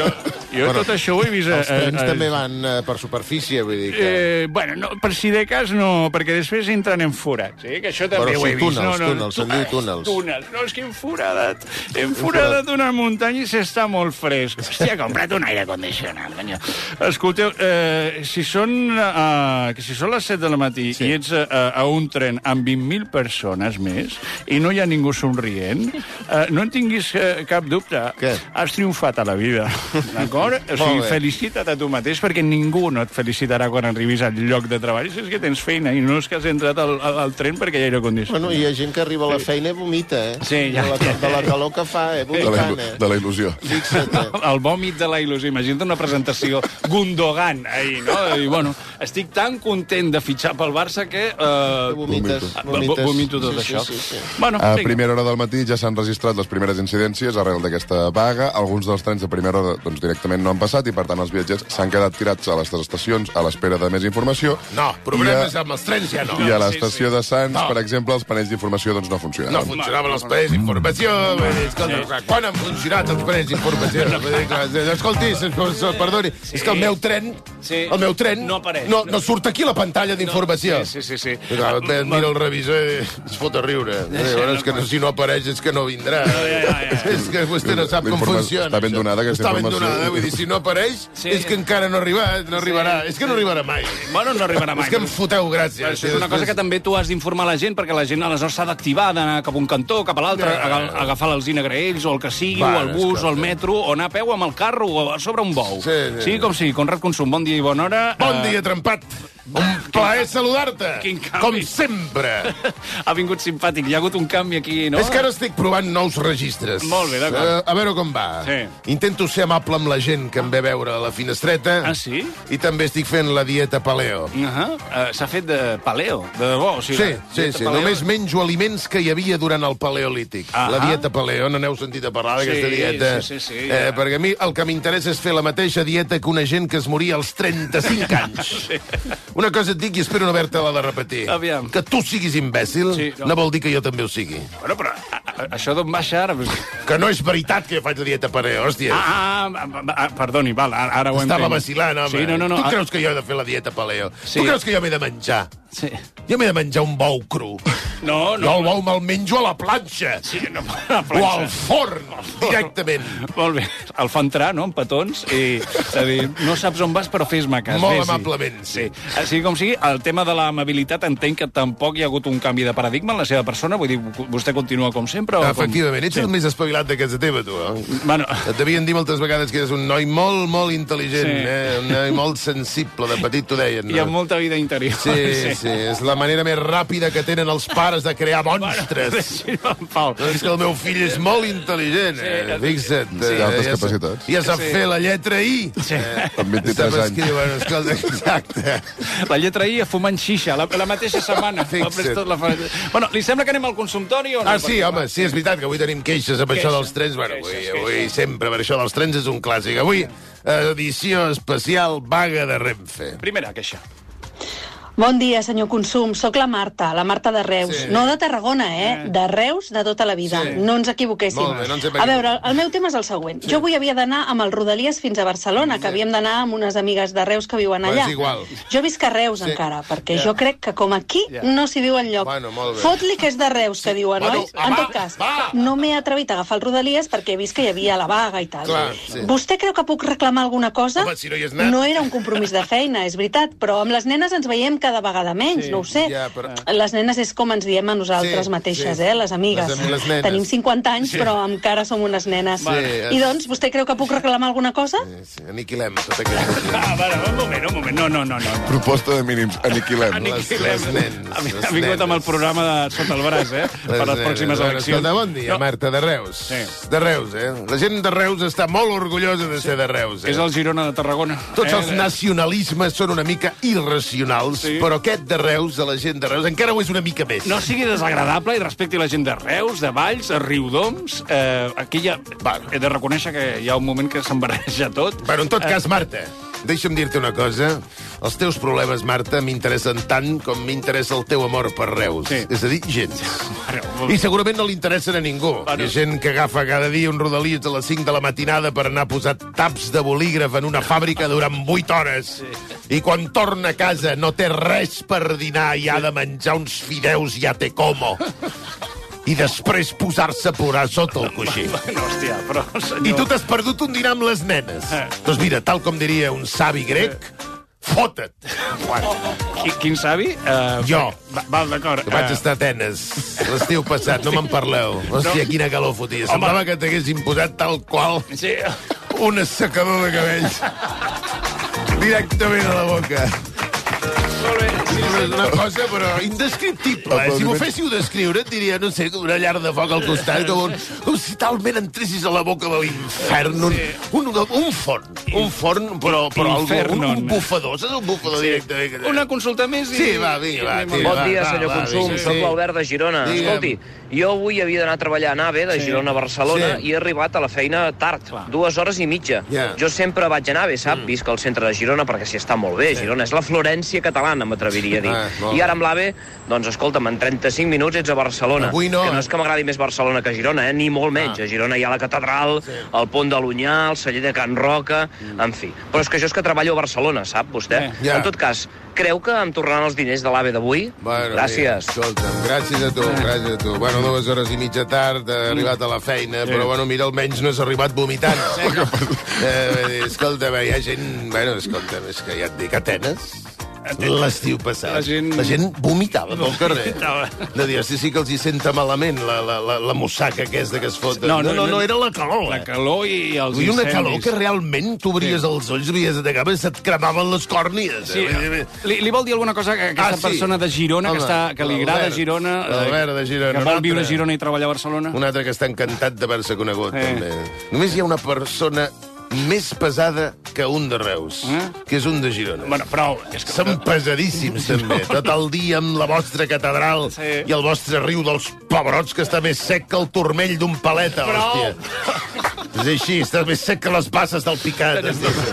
Jo bueno, tot això ho he vist... Els trens eh, eh, també van eh, per superfície, vull dir que... Eh, bueno, no, per si de cas no, perquè després entren en forats, eh? Que això també Però ho he sí, vist. túnels, no, no, túnels, se'n diu túnels. Túnels, no, és que hem foradat, hem foradat una muntanya i s'està molt fresc. Hòstia, he comprat un aire condicionat, cony. Escolteu, eh, si són, eh, que si són les set de la matí sí. i ets eh, a un tren amb vint mil persones més i no hi ha ningú somrient, eh, no en tinguis eh, cap dubte. Què? Has triomfat a la vida, d'acord? O sigui, felicita't a tu mateix, perquè ningú no et felicitarà quan arribis al lloc de treball. Si és que tens feina i no és que has entrat al, al, al tren perquè hi ha aire condicionat. Bueno, hi ha gent que arriba a la feina i vomita, eh? Sí, ja. De la, de la calor que fa, eh? Vomitant, De la, eh? de la il·lusió. Fixa't, eh? El vòmit de la il·lusió. Imagina't una presentació Gundogan ahir, no? I, bueno, estic tan content de fitxar pel Barça que... Eh, vomites, vomites. Vomito tot sí, això. Sí, sí, sí. Bueno, a vinga. primera hora del matí ja s'han registrat les primeres incidències arrel d'aquesta vaga. Alguns dels trens de primera hora doncs, directament no han passat i, per tant, els viatgers s'han quedat tirats a les estacions a l'espera de més informació. No, problemes a, amb els trens ja no. I a l'estació sí, sí. de Sants, no. per exemple, els panells d'informació doncs, no funcionaven. No funcionaven els panells d'informació. Escolta, quan han funcionat els panells d'informació? Escolti, perdoni, és que el meu tren, el meu tren no apareix. No, no surt aquí la pantalla d'informació. Sí, sí, sí. Mira el revisor i es fot a riure. És que si no apareix és que no vindrà. És que vostè no sap com funciona. Està ben donada aquesta Està ben informació. donada, vull dir, si no apareix és que encara no ha arribat, no arribarà. És que no arribarà mai. Bueno, no arribarà mai. És que em foteu gràcies. Això és una cosa que també tu has d'informar la gent, perquè la gent aleshores s'ha d'activar, d'anar cap a un cantó, cap a l'altre, a agafar l'Alzina Graells, o el que sigui, o el bus, o el metro, o anar a peu amb el carro, o sobre un bou. Sí, sí. Sí, com sigui. Conrad Consum, bon dia i bona hora. Bon dia, trempat. Un plaer saludar-te, com sempre. Ha vingut simpàtic, hi ha hagut un canvi aquí, no? És que ara estic provant nous registres. Molt bé, d'acord. Uh, a veure com va. Sí. Intento ser amable amb la gent que em ve a veure a la finestreta. Ah, sí? I també estic fent la dieta paleo. Uh -huh. uh, S'ha fet de paleo, de debò. O sigui, sí, sí, sí. Paleo... Només menjo aliments que hi havia durant el paleolític. Ah la dieta paleo, no n'heu sentit a parlar d'aquesta sí, dieta? Sí, sí, sí. Eh, perquè a mi el que m'interessa és fer la mateixa dieta que una gent que es moria als trenta-cinc anys. Sí. Una cosa et dic i espero no haver-te-la de repetir. Aviam. Que tu siguis imbècil sí, no. no vol dir que jo també ho sigui. Bueno, però a, a, això d'on baixa ara? Que no és veritat que jo faig la dieta paleo, hòstia. Ah, ah, ah, perdoni, val, ara, ara ho entenc. Estava vacilant, home. Sí, no, no, no. Tu creus que jo he de fer la dieta paleo? Sí. Tu creus que jo m'he de menjar? Sí. Jo m'he de menjar un bou cru. No, no. Jo el bou me'l menjo a la planxa. Sí, no, a la planxa. O al forn, directament. Molt bé. El fa entrar, no?, en petons. I, és a dir, no saps on vas, però fes-me cas. Molt Vés-hi. amablement, sí. sí. Sigui com sigui, el tema de l'amabilitat entenc que tampoc hi ha hagut un canvi de paradigma en la seva persona. Vull dir, vostè continua com sempre? O Efectivament. com... Ets sí. el més espavilat de casa teva, tu. Eh? Bueno. Et devien dir moltes vegades que eres un noi molt, molt intel·ligent, sí. eh? Un noi molt sensible. De petit t'ho deien, no? I amb molta vida interior. Sí, sí, sí. És la manera més ràpida que tenen els pares de crear monstres. Pau. És que el meu fill és molt intel·ligent, eh? Sí, Fixa't. Sí, eh? altes ja capacitats. Ja sap sí. fer la lletra I. Sí. Eh? Amb vint-i-tres anys. Bueno, escolta, exacte. La lletra I a fumant xixa, la, la mateixa setmana. Fixa't. La... Bueno, li sembla que anem al consultori o no? Ah, sí, home, sí, és veritat que avui tenim queixes amb Queixes. això dels trens. Bueno, avui, Queixes, avui queixes. sempre per això dels trens és un clàssic. Avui, edició especial vaga de Renfe. Primera queixa. Bon dia, senyor Consum. Soc la Marta, la Marta de Reus. Sí. No de Tarragona, eh? De Reus de tota la vida. Sí. No ens equivoquéssim. Molt bé, no ens hem A veure, el meu tema és el següent. Sí. Jo avui havia d'anar amb el Rodalies fins a Barcelona, que havíem d'anar amb unes amigues de Reus que viuen Però allà. és igual. Jo visc a Reus, Sí. encara, perquè Ja. jo crec que com aquí Ja. no s'hi viu enlloc. Bueno, molt bé. Fot-li que és de Reus, que diuen, Bueno, oi? va, En va, tot cas, va. no m'he atrevit a agafar el Rodalies perquè he vist que hi havia la vaga i tal. Clar, sí. Vostè creu que puc reclamar alguna cosa? Home, si no hi has anat. No era un compromís de feina, és veritat, però amb les nenes ens veiem cada vegada menys, Sí, no ho sé. ja, però- Les nenes és com ens diem a nosaltres Sí, mateixes, sí. eh, les amigues. Les- les nenes. Tenim cinquanta anys, Sí. però encara som unes nenes. Sí, I és- doncs, vostè creu que puc reclamar alguna cosa? Sí, aniquilem tota aquesta... Ah, vale, un moment, un moment. No, no, no. no. Proposta de mínims. Aniquilem. Aniquilem. Les, les nens. Ha, les ha vingut amb el nenes. programa de sota el braç, eh? Per les nenes. pròximes Bueno, eleccions. escolta, bon dia, No. Marta, de Reus. Sí. De Reus, eh? La gent de Reus està molt orgullosa de ser de Reus, eh? És el Girona de Tarragona. Tots eh? els nacionalismes són una mica irracionals, Sí. però aquest de Reus, de la gent de Reus, encara ho és una mica més. No sigui desagradable i respecti la gent de Reus, de Valls, de Riudoms. Eh, aquí ja... Va, he de reconèixer que hi ha un moment que se'n barreja tot. Bueno, en tot Eh, cas, Marta, deixa'm dir-te una cosa. Els teus problemes, Marta, m'interessen tant com m'interessa el teu amor per Reus. Sí. És a dir, gens. I segurament no li interessen a ningú. Hi ha gent que agafa cada dia un rodalies a les cinc de la matinada per anar a posar taps de bolígraf en una fàbrica durant vuit hores. Sí. I quan torna a casa no té res per dinar i ha de menjar uns fideus ja té como. I després posar-se a plorar sota el coixí. Bueno, hòstia, però, senyor... I tu t'has perdut un dinar amb les nenes. Eh. Doncs mira, tal com diria un savi grec, fota't. Bueno, qui, quin savi? Uh, jo. Va, val, d'acord. Que vaig estar a Atenes l'estiu passat, no me'n parleu. Hòstia, no. Quina calor fotia. Semblava que t'haguessin posat tal qual sí. un assecador de cabells. Directament a la boca. Molt bé. Sí, és una cosa, però indescriptible. Eh? Si m'ho féssiu descriure, et diria, no sé, com una llar de foc al costat, com, un, com si talment entressis a la boca de l'infern. Un, un, un forn. Un forn, però, però algú, un, un bufador. Saps un bufador sí. directe? Una consulta més i... Sí, va, vinga, va. Tira, bon dia, va, senyor va, Consum. Va, Soc l'Albert de Girona. Digue'm. Escolti, jo avui havia d'anar a treballar a Nave, de sí. Girona a Barcelona, sí. i he arribat a la feina tard, Clar. dues hores i mitja. Yeah. Jo sempre vaig a Nave, sap? Mm. Visc al centre de Girona perquè s'hi està molt bé. Sí. Girona és la Florència catalana, m'atreviria a dir. Ah, I ara amb l'AVE, doncs escolta'm, en trenta-cinc minuts ets a Barcelona. Avui no, que no eh? és que m'agradi més Barcelona que Girona, eh? Ni molt menys. Ah. A Girona hi ha la catedral, sí. el pont de l'Unyà, el celler de Can Roca, mm. en fi. Però és que jo és que treballo a Barcelona, sap, vostè? Yeah. Yeah. En tot cas, creu que em tornaran els diners de l'AVE d'avui? Bueno, gràcies. Mira, escolta'm, gràcies a tu, gràcies a tu. Bueno, dues hores i mitja tard, he arribat a la feina, sí. però bueno, mira, almenys no has arribat vomitant. Sí. eh, escolta'm, hi ha gent... Bueno, escolta'm, és que ja et dic, Atenes... L'estiu passat. La gent... la gent vomitava pel carrer. De dir, sí, sí que els hi senta malament la, la, la, la mussaca aquesta que es fot. No, no, no, no, era la calor. La calor i els incendis. I una calor que realment t'obries sí. els ulls, veies de cap, se't cremaven les còrnies. Sí. Eh? Li, li vol dir alguna cosa a aquesta ah, sí. persona de Girona, Home, que, està, que li agrada Girona, Albert de Girona, que vol viure a Girona i treballar a Barcelona? Un altre que està encantat d'haver-se conegut, eh. també. Només hi ha una persona més pesada que un de Reus, eh? que és un de Girona. Bueno, prou. És que... Són pesadíssims, també. Tot el dia amb la vostra catedral sí. i el vostre riu dels pebrots, que està més sec que el turmell d'un paleta, prou. hòstia. És així, està més sec que les passes del picat.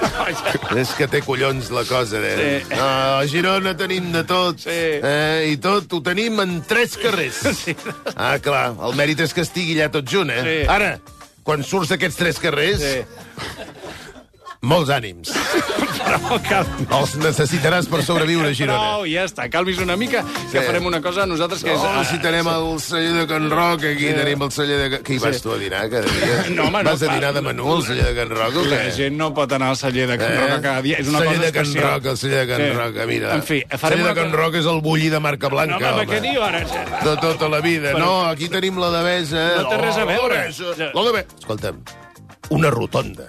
És que té collons la cosa. Eh? Sí. No, a Girona tenim de tot, sí. eh? i tot ho tenim en tres carrers. Sí. Ah, clar, el mèrit és que estigui allà tot junt, eh? Sí. Ara, quan surts d'aquests tres carrers... Sí. Molts ànims. Però, cal... Els necessitaràs per sobreviure a Girona. No, ja està, calmis una mica, sí. que farem una cosa nosaltres que és... No, si tenem el celler de Can Roc, aquí sí. tenim el celler de... Que hi vas sí. tu a dinar cada dia? No, home, vas no, a dinar de menú al celler de Can Roc o què? La gent no pot anar al celler de Can Roc eh? cada dia, és una celler cosa de Can especial. Roc, el celler de Can sí. Roc, mira. En fi, el celler de Can cosa... Roc és el bulli de marca blanca, no, home. home. Què diu ara? De tota la vida. Però... No, aquí tenim la Devesa. No té res a veure. La Devesa. Escolta'm, una rotonda.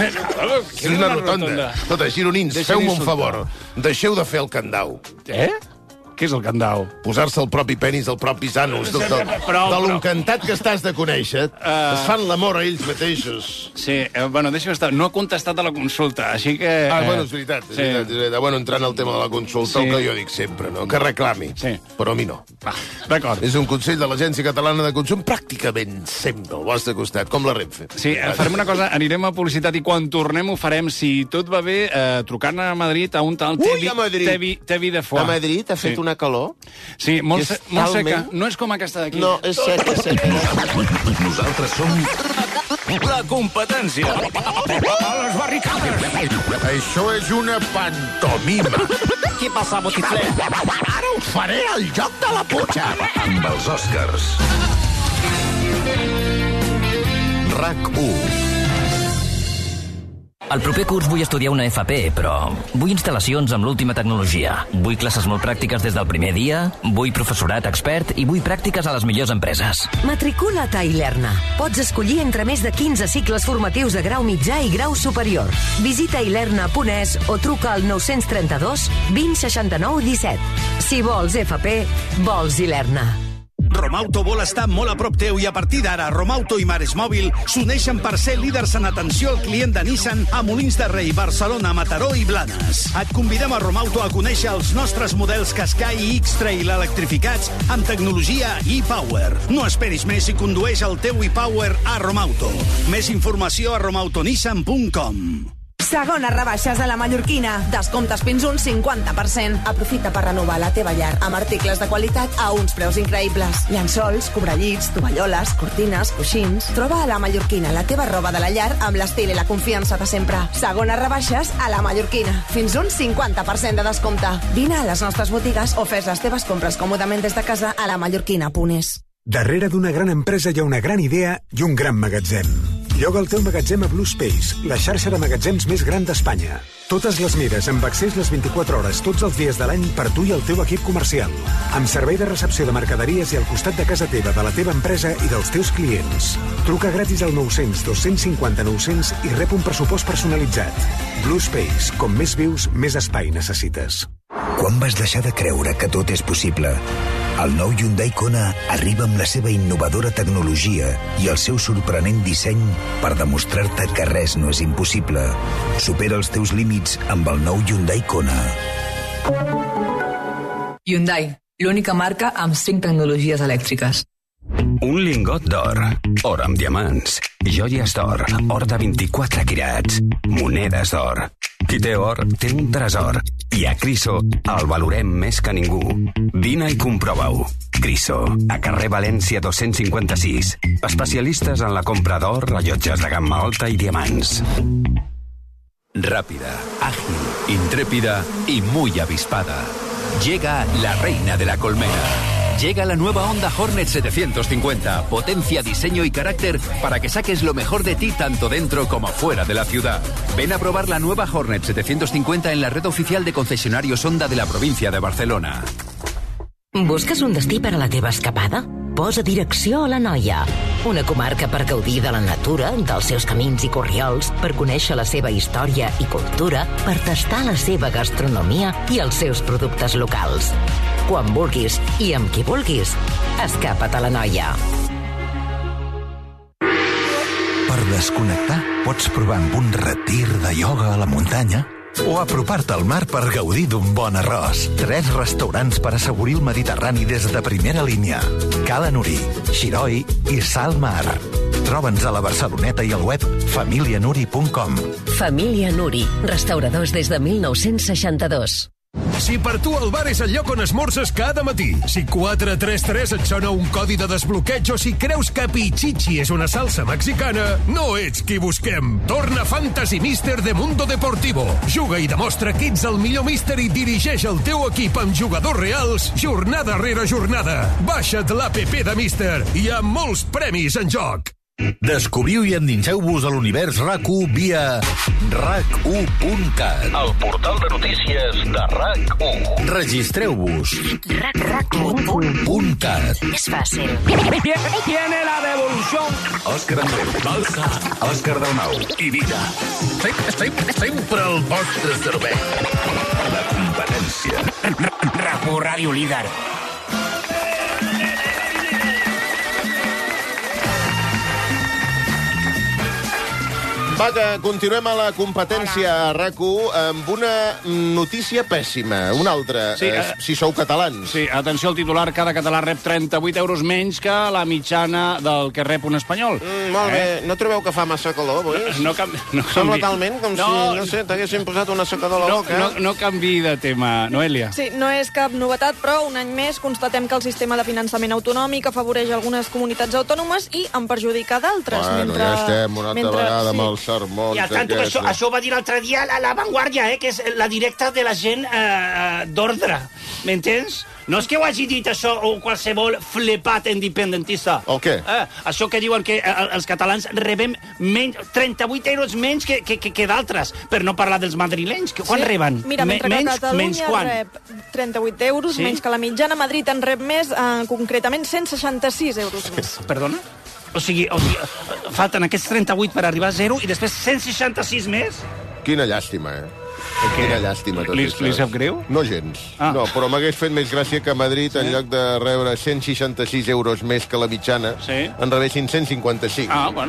És una, una rotonda. rotonda. Tota, gironins, feu-me un favor. Deixeu de fer el candau. Eh? Què és el candau? Posar-se el propi penis al propi anus. De, de, de l'encantat que estàs de conèixer, uh... es fan l'amor a ells mateixos. Sí, eh, bueno, deixa'm estar. No ha contestat a la consulta, així que... Ah, eh... bueno, és veritat. És sí. veritat, és veritat. Bueno, entrant al tema de la consulta, sí. el que jo dic sempre, no? Que reclami. Sí. Però a mi no. Ah, d'acord. És un consell de l'Agència Catalana de Consum pràcticament sempre al vostre costat, com la Renfe. Sí, eh, farem una cosa, anirem a publicitat i quan tornem ho farem, si tot va bé, eh, trucant a Madrid a un tal Ui, a Madrid. Tevi, Tevi de Foix. A Madrid ha fet sí. una calor. Sí, molt, se molt seca. No és com aquesta d'aquí. No, és seca, seca. Nosaltres som la competència. A les barricades. Això és una pantomima. Què passa, botifler? Ara ho faré al joc de la putxa. Amb els Oscars. RAC u. El proper curs vull estudiar una F P, però vull instal·lacions amb l'última tecnologia. Vull classes molt pràctiques des del primer dia, vull professorat expert i vull pràctiques a les millors empreses. Matricula't a Ilerna. Pots escollir entre més de quinze cicles formatius de grau mitjà i grau superior. Visita ilerna punt es o truca al nou tres dos, vint, seixanta-nou, disset. Si vols F P, vols Ilerna. Romauto vol estar molt a prop teu i a partir d'ara Romauto i Maresmòbil s'uneixen per ser líders en atenció al client de Nissan a Molins de Rei, Barcelona, Mataró i Blanes. Et convidem a Romauto a conèixer els nostres models Qashqai i X-Trail electrificats amb tecnologia e-Power. No esperis més i condueix el teu e-Power a Romauto. Més informació a romautonissan punt com. Segones rebaixes a la Mallorquina. Descomptes fins un cinquanta per cent. Aprofita per renovar la teva llar amb articles de qualitat a uns preus increïbles. Llençols, cobrellits, tovalloles, cortines, coixins... Troba a la Mallorquina la teva roba de la llar amb l'estil i la confiança de sempre. Segones rebaixes a la Mallorquina. Fins un cinquanta per cent de descompte. Vine a les nostres botigues o fes les teves compres còmodament des de casa a la mallorquina punt es. Darrere d'una gran empresa hi ha una gran idea i un gran magatzem. Lloga el teu magatzem a Blue Space, la xarxa de magatzems més gran d'Espanya. Totes les mides, amb accés les vint-i-quatre hores, tots els dies de l'any, per tu i el teu equip comercial. Amb servei de recepció de mercaderies i al costat de casa teva, de la teva empresa i dels teus clients. Truca gratis al nou-cents dos cents cinquanta nou-cents i rep un pressupost personalitzat. Blue Space, com més vius, més espai necessites. Quan vas deixar de creure que tot és possible? El nou Hyundai Kona arriba amb la seva innovadora tecnologia i el seu sorprenent disseny per demostrar-te que res no és impossible. Supera els teus límits amb el nou Hyundai Kona. Hyundai, l'única marca amb cinc tecnologies elèctriques. Un lingot d'or, or amb diamants, joies d'or, or de vint-i-quatre quirats, monedes d'or. Qui té or, té un tresor. I a Criso el valorem més que ningú. Vine i comprova-ho. Criso, a carrer València dos-cents cinquanta-sis. Especialistes en la compra d'or, rellotges de gamma alta i diamants. Rápida, ágil, intrépida y muy avispada. Llega la reina de la colmena. Llega la nueva Honda Hornet setecientos cincuenta. Potencia, diseño y carácter para que saques lo mejor de ti tanto dentro como fuera de la ciudad. Ven a probar la nueva Hornet setecientos cincuenta en la red oficial de concesionarios Honda de la provincia de Barcelona. Busques un destí per a la teva escapada? Posa direcció a l'Anoia, una comarca per gaudir de la natura, dels seus camins i corriols, per conèixer la seva història i cultura, per tastar la seva gastronomia i els seus productes locals. Quan vulguis i amb qui vulguis, escapa't a l'Anoia. Per desconnectar, pots provar amb un retir de ioga a la muntanya o apropar-te al mar per gaudir d'un bon arròs. Tres restaurants per assaborir el Mediterrani des de primera línia. Cala Nuri, Xiroi i Salmar. Troba'ns a la Barceloneta i al web família nuri punt com. Família Nuri, restauradors des de mil nou-cents seixanta-dos. Si per tu el bar és el lloc on esmorzes cada matí, si quatre tres tres et sona un codi de desbloqueig o si creus que Pichichi és una salsa mexicana, no ets qui busquem. Torna Fantasy Mister de Mundo Deportivo. Juga i demostra que ets el millor míster i dirigeix el teu equip amb jugadors reals jornada rere jornada. Baixa't l'A P P de Mister. Hi ha molts premis en joc. Descobriu i endinseu-vos a l'univers RAC u via rac u punt cat, el portal de notícies de RAC u. Registreu-vos. rac u punt cat. És fàcil. Tiene la devolución. Òscar Andreu, Balsa, Òscar Dalmau i Vida. Sempre el vostre servei. La competència. RAC u, Ràdio Líder. Va, que continuem a la competència a RAC u amb una notícia pèssima. Una altra, Sí, eh, eh, si sou catalans. Sí, atenció al titular, cada català rep trenta-vuit euros menys que la mitjana del que rep un espanyol. Mm, molt bé. No trobeu que fa massa calor, avui? No, canvi, no canvi. Sembla talment com no, si, no sé, t'haguessin posat una secadora a la no, boca. no, no canvi de tema, Noelia. Sí, no és cap novetat, però un any més constatem que el sistema de finançament autonòmic afavoreix algunes comunitats autònomes i en perjudica d'altres. Bueno, mentre, ja estem una altra mentre, vegada amb sí. els sermons. I al tanto que això, això ho va dir l'altre dia a La Vanguardia, eh, que és la directa de la gent eh, d'ordre. M'entens? No és que ho hagi dit això o qualsevol flipat independentista. El què? Eh, això que diuen que eh, els catalans rebem menys, trenta-vuit euros menys que, que, que, que d'altres, per no parlar dels madrilenys. Que, quan Sí. reben? Mira, mentre menys, que Catalunya menys quan? rep trenta-vuit euros, Sí? menys que la mitjana, Madrid en rep més, eh, concretament cent seixanta-sis euros més. Perdona? O sigui, o sigui, falten aquests trenta-vuit per arribar a zero i després cent seixanta-sis més? Quina llàstima, eh? Quina llàstima, tot Li- això. li sap greu? No gens. Ah. No, però m'hagués fet més gràcia que a Madrid, en lloc de rebre cent seixanta-sis euros més que la mitjana, Sí. en rebessin cent cinquanta-cinc. Ah, bueno.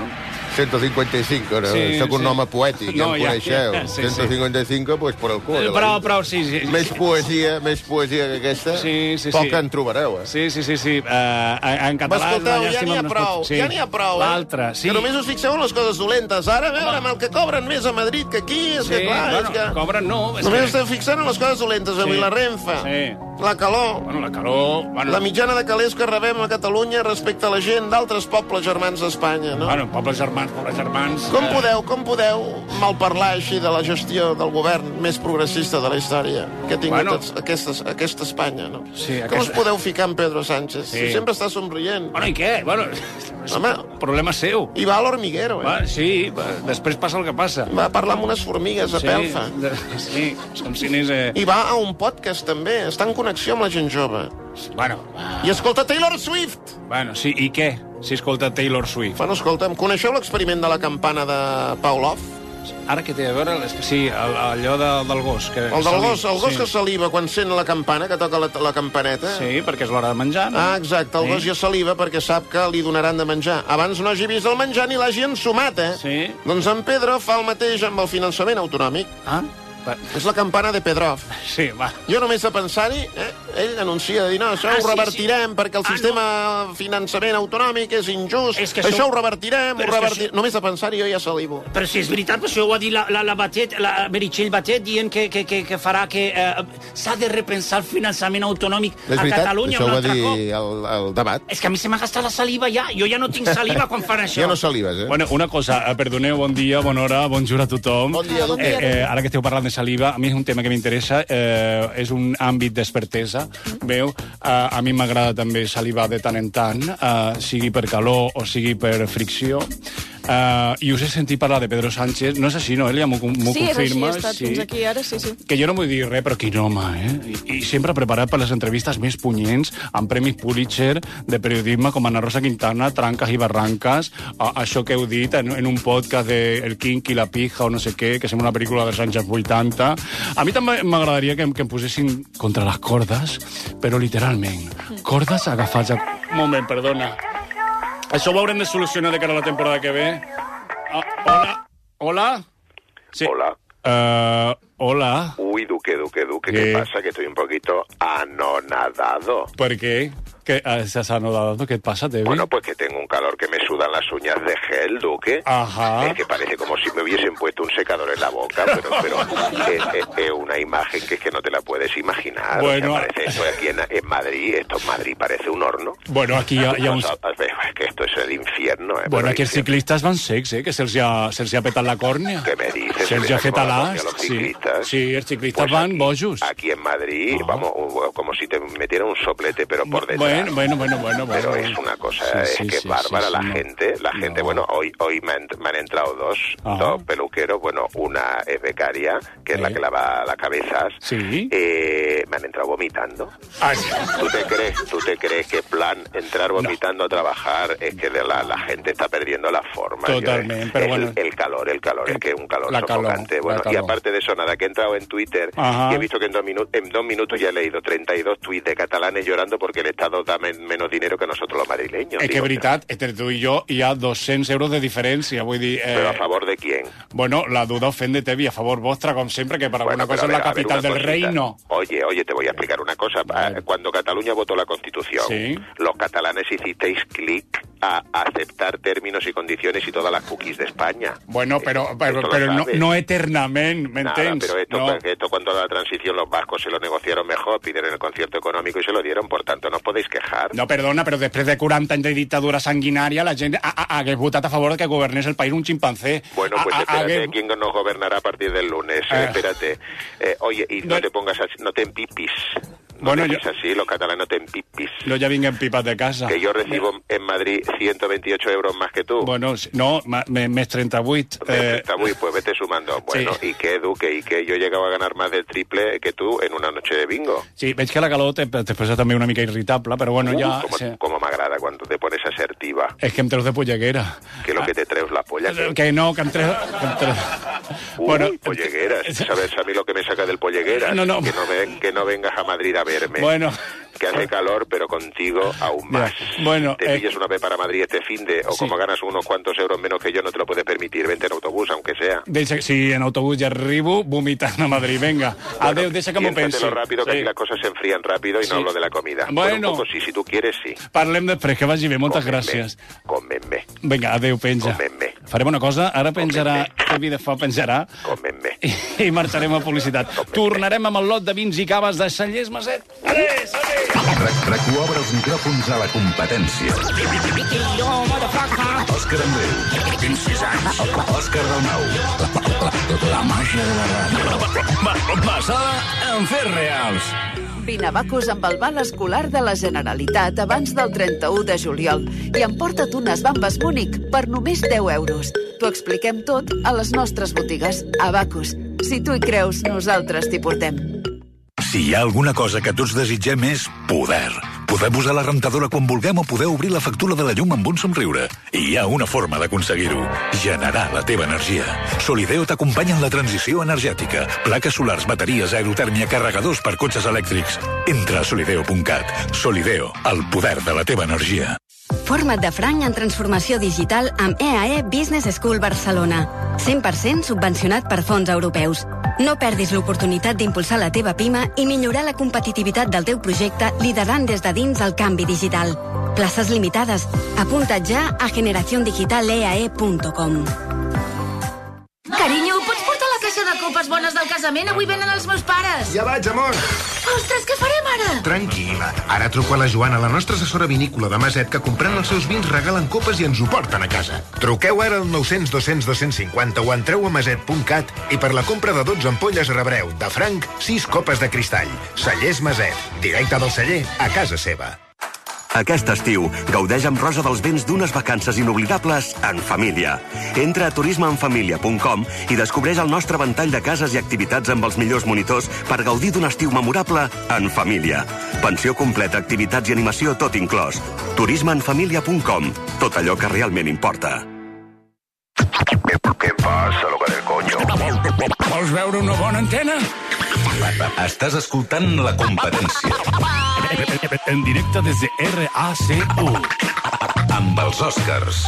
ciento cincuenta y cinco, no? Sí, Soc un sí. home poètic, ja No, em ja, coneixeu. ja, sí, ciento cincuenta y cinco, pues por el cul. de la Però, vida. però, sí, sí. Més poesia, més poesia que aquesta, Sí, sí, poc sí. en trobareu, eh? Sí, sí, sí, sí. Uh, en català... M'escolteu, ja llàstima, n'hi ha no es prou, pot- sí. ja n'hi ha prou, eh? L'altre, sí. Que només us fixeu en les coses dolentes. Ara, a veure, amb el que cobren més a Madrid que aquí, és Sí, que clar, bueno, és que... cobren no. És Només que... esteu fixant en les coses dolentes, avui Sí. la Renfe, Sí. la calor, Bueno, la calor... Bueno, la mitjana de calés que rebem a Catalunya respecte a la gent d'altres pobles germans d'Espanya, no? Bueno, pobles germans, pobles germans... Com eh, podeu, com podeu malparlar així de la gestió del govern més progressista de la història que ha tingut Bueno. bueno. aquesta, aquesta Espanya, no? Sí, Com aquesta- us podeu ficar en Pedro Sánchez? Sí. Si sempre està somrient. Bueno, i què? Bueno, Home, problema seu. i va a l'hormiguero, eh? Va, sí, va, després passa el que passa. Va parlar amb unes formigues a Sí, Pelfa. de- sí, és com si anés... Eh... I va a un podcast, també. Està en connexió amb la gent jove. Bueno, I escolta Taylor Swift! bueno, sí, i què? Si escolta Taylor Swift. Bueno, escolta'm, coneixeu l'experiment de la campana de Pavlov? Ara que té a veure... és que Sí, el, allò de, del gos. Que El del gos, el gos sí. que saliva quan sent la campana, que toca la, la campaneta. Sí, perquè és l'hora de menjar, no? Ah, exacte, el Sí. gos ja saliva perquè sap que li donaran de menjar. Abans no hagi vist el menjar ni l'hagi ensumat, eh? Sí. Doncs en Pedro fa el mateix amb el finançament autonòmic. Ah? Va. És la campana de Pedrov. Sí, va. Jo només de pensar-hi, eh, ell anuncia de dir, no, això Ah, ho sí, revertirem sí. perquè el Ah, sistema de finançament autonòmic és injust, És que això això- ho revertirem, Però ho és que revertirem... Només de pensar-hi jo ja salivo. Però si és veritat, això ho ha dit la, la, la, Batet, la Meritxell Batet, dient que, que, que, que farà que eh, s'ha de repensar el finançament autonòmic És a veritat, Catalunya això un ho va altre dir cop. el, el debat. És que a mi se m'ha gastat la saliva ja. Jo ja no tinc saliva quan fan això. Ja no salives, eh? Bueno, una cosa, eh, perdoneu, bon dia, bona hora, bonjour a tothom. Bon dia, bon dia. Eh, eh, ara que esteu parlant de saliva, a mi és un tema que m'interessa, eh, és un àmbit d'expertesa, veu? Eh, a mi m'agrada també salivar de tant en tant, eh, sigui per calor o sigui per fricció. Uh, I us he sentit parlar de Pedro Sánchez, no és així, no? Ella m'ho m'ho Sí, és així, confirma. ha estat sí. fins aquí ara, sí, sí. Que jo no vull dir res, però quin home, eh? I, I sempre preparat per les entrevistes més punyents, amb premis Pulitzer de periodisme, com Ana Rosa Quintana, Tranques i Barranques, a, això que heu dit en, en un podcast de El Quinqui, La Pija o no sé què, que sembla una pel·lícula dels anys vuitanta. A mi també m'agradaria que, que em posessin contra les cordes, però literalment, cordes agafats a... Un moment, perdona. Això ho haurem de solucionar de cara a la temporada que ve. Ah, hola? Hola? Sí. Hola. Uh, hola. Uy, Duque, Duque, Duque, ¿Qué? ¿qué pasa? Que estoy un poquito anonadado. ¿Por qué? ¿Qué estás anodado? ¿Qué pasa, Debbie? Bueno, pues que tengo un calor que me sudan las uñas de gel, Duque. Ajá. Es que parece como si me hubiesen puesto un secador en la boca, pero, pero es, es- es una imagen que es que no te la puedes imaginar. Bueno, O sea, parece esto aquí en, en Madrid, esto en Madrid parece un horno. Bueno, aquí hi ha, hi ha uns... Es que esto es el infierno, ¿eh? Bueno, Pero aquí els infierno. ciclistes van secs, eh? Que se'ls ha, se ha petat la còrnia. ¿Qué me dices? Se'ls ha ¿Se fet les ha a quemado la l'ast. còrnia a los Sí. ciclistas? sí, els ciclistes Pues van aquí- bojos. Aquí en Madrid, vamos, como si te metiera un soplete, pero por detrás. Bueno, bueno, bueno, bueno. Pero bueno. es una cosa, Sí, es sí, que sí, bárbara sí, la sí, no. gente, la gente, bueno, hoy hoy me han, me han entrado dos, Ajá. dos peluqueros, bueno, una es becaria, que es la Sí. que lava las cabezas, Sí. eh, me han entrado vomitando. Ah, sí. ¿Tú te crees, tú te crees que plan entrar vomitando a trabajar es que de la, la gente está perdiendo la forma? Yo, Totalmente, eh, pero el, bueno. el calor, el calor, es que es un calor La calor, sofocante. la Bueno, y calor. aparte de eso, nada, que he entrado en Twitter Ajá. y he visto que en dos, minu- en dos minutos ya he leído treinta y dos tuits de catalanes llorando porque el Estado da men- menos dinero que nosotros los madrileños. És que, Digo, veritat, entre tu i jo hi ha dos-cents euros de diferència. Vull dir... Eh, ¿Pero a favor de quién? Bueno, la duda ofende Tevi, a favor vostra, com sempre, que per alguna Bueno, cosa pero és a la ver, a ver, capital una del cosita. reino. Oye, oye, te voy a explicar una cosa. Vale. Cuando Cataluña votó la Constitución, Sí. los catalanes hicisteis clic a aceptar términos y condiciones y todas las cookies de España. Bueno, pero, Esto pero, lo pero no, sabes. no eternament, Nada, m'entens? pero esto, No. pues, esto cuando la transición los vascos se lo negociaron mejor, pidieron el concierto económico y se lo dieron, por tanto no os podéis quejar. No, perdona, però després de quaranta anys de dictadura sanguinària, la gent ha, ha, hagués votat a favor de que governés el país un ximpancé. Bueno, pues Ha- ha- espérate, hagués- ¿quién nos gobernará a partir del lunes? Eh. Espérate. Eh, oye, y no, te pongas así, no te empipis. No Bueno, te yo- empipis así, los catalanes no te empipis. No, ja vinguen pipes de casa. Que yo recibo en Madrid ciento veintiocho euros más que tú. Bueno, sí, no, ma- me- més trenta-vuit. Eh, Está muy, pues vete sumando. Bueno, Sí. ¿y qué, Duque? ¿Y qué? Yo he llegado a ganar más del triple que tú en una noche de bingo. sí, veig que la calor te, te posa també una mica irritable, però bueno, ja... Uh, como, Sí. como me agrada cuando te pones asertiva. És que em treus de polleguera. Que lo que te treus la polla. Que... Que no, que em treus... Que em treus... Uy, bueno, pollegueras. ¿Sabes a mí lo que me saca del pollegueras? No, no. Que no, ven- que no vengas a Madrid a verme. bueno, que hace calor, pero contigo aún más. Ya. Bueno, te eh... pilles una vez para Madrid este finde, o sí. como ganas unos cuantos euros menos que yo, no te lo puedes permitir. Vente en autobús, aunque sea. Deixa, si en autobús ja arribo vomitant a Madrid. Venga, adeu, bueno, deixa que m'ho pensi. Piénsatelo rápido, que sí. Aquí las cosas se enfrían rápido y sí. No hablo de la comida. Bueno. Pero un poco sí, si tu quieres, sí. Parlem després, que vagi bé. Moltes Comem gràcies. Comem-me. Vinga, adeu, penja. Comem-me. Farem una cosa, ara penjarà, Xavi de Fa penjarà, Comem-me. i, i marxarem a publicitat. Tornarem amb el lot de vins i caves de Cellers Maset. Adéu, adéu! RAC-u obre els micròfons a la competència. Òscar Andreu. vint-i-sis anys. Òscar Dalmau. La, la, la màgia de la ràdio. Basada en fets reals. Vine a Bacus amb el val escolar de la Generalitat abans del trenta-u de juliol i emporta't unes bambes Múnich per només deu euros. T'ho expliquem tot a les nostres botigues. A Bacus. Si tu hi creus, nosaltres t'hi portem. Si hi ha alguna cosa que tots desitgem és poder. Poder posar la rentadora quan vulguem o poder obrir la factura de la llum amb un somriure. I hi ha una forma d'aconseguir-ho. Generar la teva energia. Solideo t'acompanya en la transició energètica. Plaques solars, bateries, aerotèrmia, carregadors per cotxes elèctrics. Entra a solideo punt cat. Solideo, el poder de la teva energia. Forma't de franc en transformació digital amb E A E Business School Barcelona. cent per cent subvencionat per fons europeus. No perdis l'oportunitat d'impulsar la teva pima i millorar la competitivitat del teu projecte liderant des de dins el canvi digital. Places limitades. Apunta't ja a generación digital e a e punt com. Carinyo, pots portar la caixa de copes bones del casament? Avui venen els meus pares. Ja vaig, amor. Ostres, què farem ara? Tranquil·la. Ara truco a la Joana, la nostra assessora vinícola de Maset, que comprant els seus vins regalen copes i ens ho porten a casa. Truqueu ara al nou cents dos cents dos cents cinquanta o entreu a maset punt cat i per la compra de dotze ampolles rebreu, de franc, sis copes de cristall. Cellers Maset. Directe del celler a casa seva. Aquest estiu, gaudeix amb Rosa dels Vents d'unes vacances inoblidables en família. Entra a turisme en família punt com i descobreix el nostre ventall de cases i activitats amb els millors monitors per gaudir d'un estiu memorable en família. Pensió completa, activitats i animació, tot inclòs. turisme en família punt com. Tot allò que realment importa. Què passa, loca del coño? Vols veure una bona antena? Estàs escoltant la competència. En directe des de R A C U. Amb els Oscars.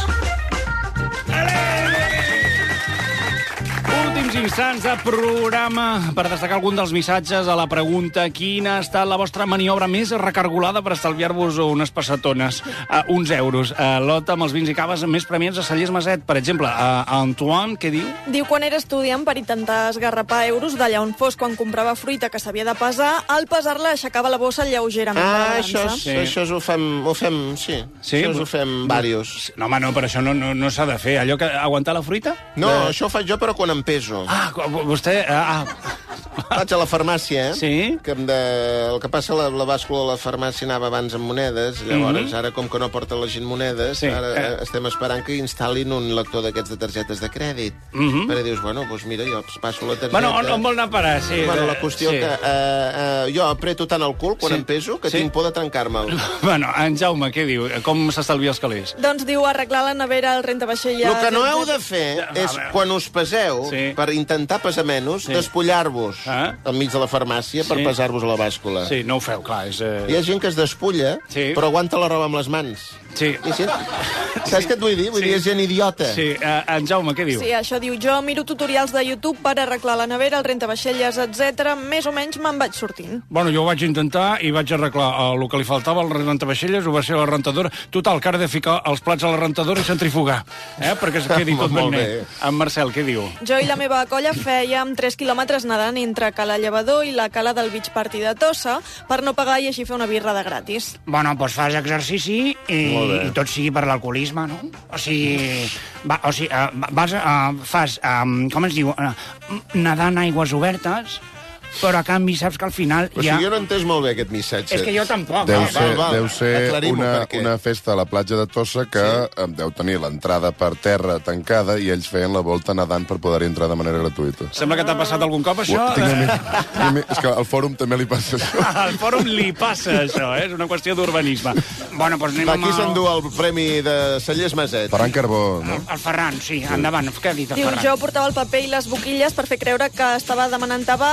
Últims instants de programa per destacar algun dels missatges a la pregunta: quina ha estat la vostra maniobra més recargolada per estalviar-vos unes passatones? Uh, uns euros. Uh, Lot amb els vins i caves més premiats a Cellers Maset. Per exemple, uh, Antoine, què diu? Diu quan era estudiant per intentar esgarrapar euros d'allà on fos quan comprava fruita que s'havia de pesar, al pesar-la aixecava la bossa lleugerament. Ah, això, és, sí. això és, ho fem, ho fem, sí. Sí? Això ho fem varios. No, home, no, però això no, no, no s'ha de fer. Allò que aguantar la fruita? No, de... això ho faig jo, però quan em peso. Ah, vostè... Ah, vaig a la farmàcia, eh? Sí? Que de... El que passa, la, la bàscula de la farmàcia anava abans amb monedes, llavors, mm-hmm. ara, com que no porta la gent monedes, sí. ara eh. estem esperant que instal·lin un lector d'aquests de targetes de crèdit. Mm-hmm. Perquè dius, bueno, doncs mira, jo passo la targeta... Bueno, on, on vol anar a parar? Sí, bueno, la qüestió sí. que eh, eh, jo apreto tant el cul quan sí. em peso que sí. tinc por de trencar-me'l. Bueno, en Jaume, què diu? Com s'estalvia els calés? Doncs diu arreglar la nevera, el rentavaixelles... El que no heu de fer és, quan us peseu, sí. per intentar pesar menys, sí. despullar-vos ah? enmig de la farmàcia per sí. pesar-vos a la bàscula. Sí, no ho feu, clar. És, eh... Hi ha gent que es despulla, sí. però aguanta la roba amb les mans. Sí. I sí. Saps sí. què et vull dir? Vull sí. dir, és gent idiota. Sí, uh, en Jaume, què diu? Sí, això diu, jo miro tutorials de YouTube per arreglar la nevera, el rentavaixelles, etcètera. Més o menys me'n vaig sortint. Bueno, jo ho vaig intentar i vaig arreglar el que li faltava, el rentavaixelles, ho va ser la rentadora. Total, que ara he de ficar els plats a la rentadora i centrifugar, eh? perquè es quedi tot ben net. En Marcel, què diu? Jo i la meva colla fèiem tres quilòmetres nedant entre Cala Llevador i la Cala del Beach Party de Tossa per no pagar i així fer una birra de gratis. Bueno, doncs fas exercici i, i tot sigui per l'alcoholisme, no? O sigui, va, o sigui uh, vas, uh, fas, um, com es diu, uh, nedar en aigües obertes, però a canvi saps que al final o ja... sigui, jo no he entès molt bé aquest missatge. És que jo tampoc. Deu no? ser, val, val. deu ser una, perquè... una festa a la platja de Tossa que sí. deu tenir l'entrada per terra tancada i ells feien la volta nedant per poder entrar de manera gratuïta. Sembla que t'ha passat algun cop, això? Uh, tinc amic, tinc amic, és que al fòrum també li passa això. Al fòrum li passa això, eh? És una qüestió d'urbanisme. Bueno, doncs anem amb... Aquí s'endú el premi de Cellers Maset. Ferran Carbó, no? El Ferran, sí, endavant. Què ha dit el Diu, Ferran? jo portava el paper i les boquilles per fer creure que estava demanant tabac eh,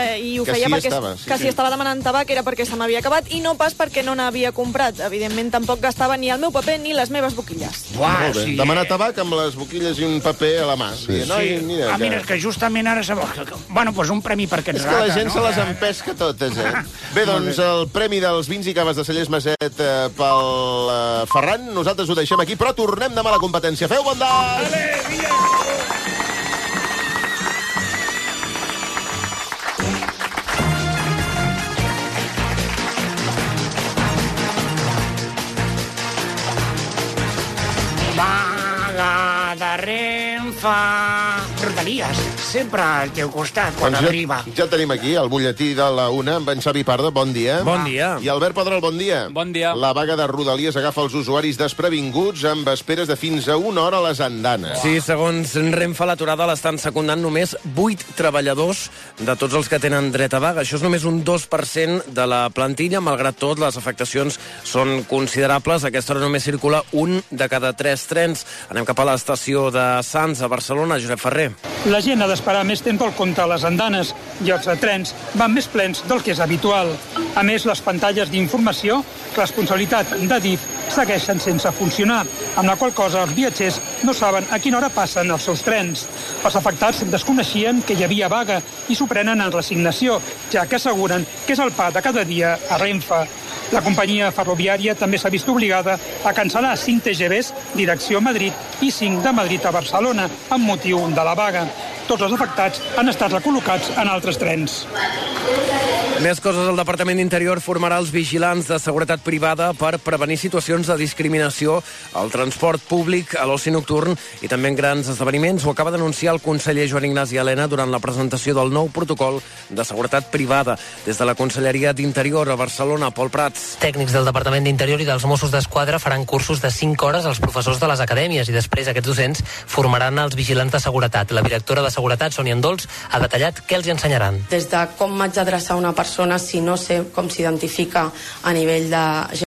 eh, i ho que feia sí perquè estava, sí, que sí. si estava demanant tabac era perquè se m'havia acabat i no pas perquè no n'havia comprat. Evidentment, tampoc gastava ni el meu paper ni les meves boquilles. Uah, molt bé. Sí. Demanar tabac amb les boquilles i un paper a la mà. Sí. Sí. Noi, mira, ah, mira, que justament ara... Bueno, doncs un premi per aquest és que la gent no? se les empesca totes, eh? Bé, doncs el premi dels vins i caves de Cellers Maset eh, pel eh, Ferran, nosaltres ho deixem aquí, però tornem demà a la competència. Feu bondat! Ale, via! Vaga de Renfe... Rodalies, sempre al teu costat quan Doncs arriba. ja, ja tenim aquí el butlletí de la una amb en Xavi Parda, bon dia. Bon dia. I Albert Pedrol, bon dia. Bon dia. La vaga de Rodalies agafa els usuaris desprevinguts amb esperes de fins a una hora a les andanes. Sí, segons Renfe, l'aturada l'estan secundant només vuit treballadors de tots els que tenen dret a vaga. Això és només un dos per cent de la plantilla. Malgrat tot, les afectacions són considerables. A aquesta hora només circula un de cada tres trens. Anem cap a l'estació de Sants, a Barcelona. Josep Ferrer. La gent ha d'esperar més temps al compte a les andanes. Llocs de trens van més plens del que és habitual. A més, les pantalles d'informació, responsabilitat d'Adif, segueixen sense funcionar, amb la qual cosa els viatgers no saben a quina hora passen els seus trens. Els afectats desconeixien que hi havia vaga i s'ho prenen en resignació, ja que asseguren que és el pa de cada dia a Renfe. La companyia ferroviària també s'ha vist obligada a cancel·lar cinc T G Vs direcció Madrid i cinc de Madrid a Barcelona amb motiu de la vaga. Tots els afectats han estat recol·locats en altres trens. Més coses. El Departament d'Interior formarà els vigilants de seguretat privada per prevenir situacions de discriminació al transport públic, a l'oci nocturn i també en grans esdeveniments. Ho acaba d'anunciar el conseller Joan Ignasi Elena durant la presentació del nou protocol de seguretat privada. Des de la Conselleria d'Interior a Barcelona, Pol Prats. Tècnics del Departament d'Interior i dels Mossos d'Esquadra faran cursos de cinc hores als professors de les acadèmies i després aquests docents formaran els vigilants de seguretat. La directora de Seguretat, Sònia Andols, ha detallat què els ensenyaran. Des de com m'haig d'adreçar a una persona si no sé com s'identifica a nivell de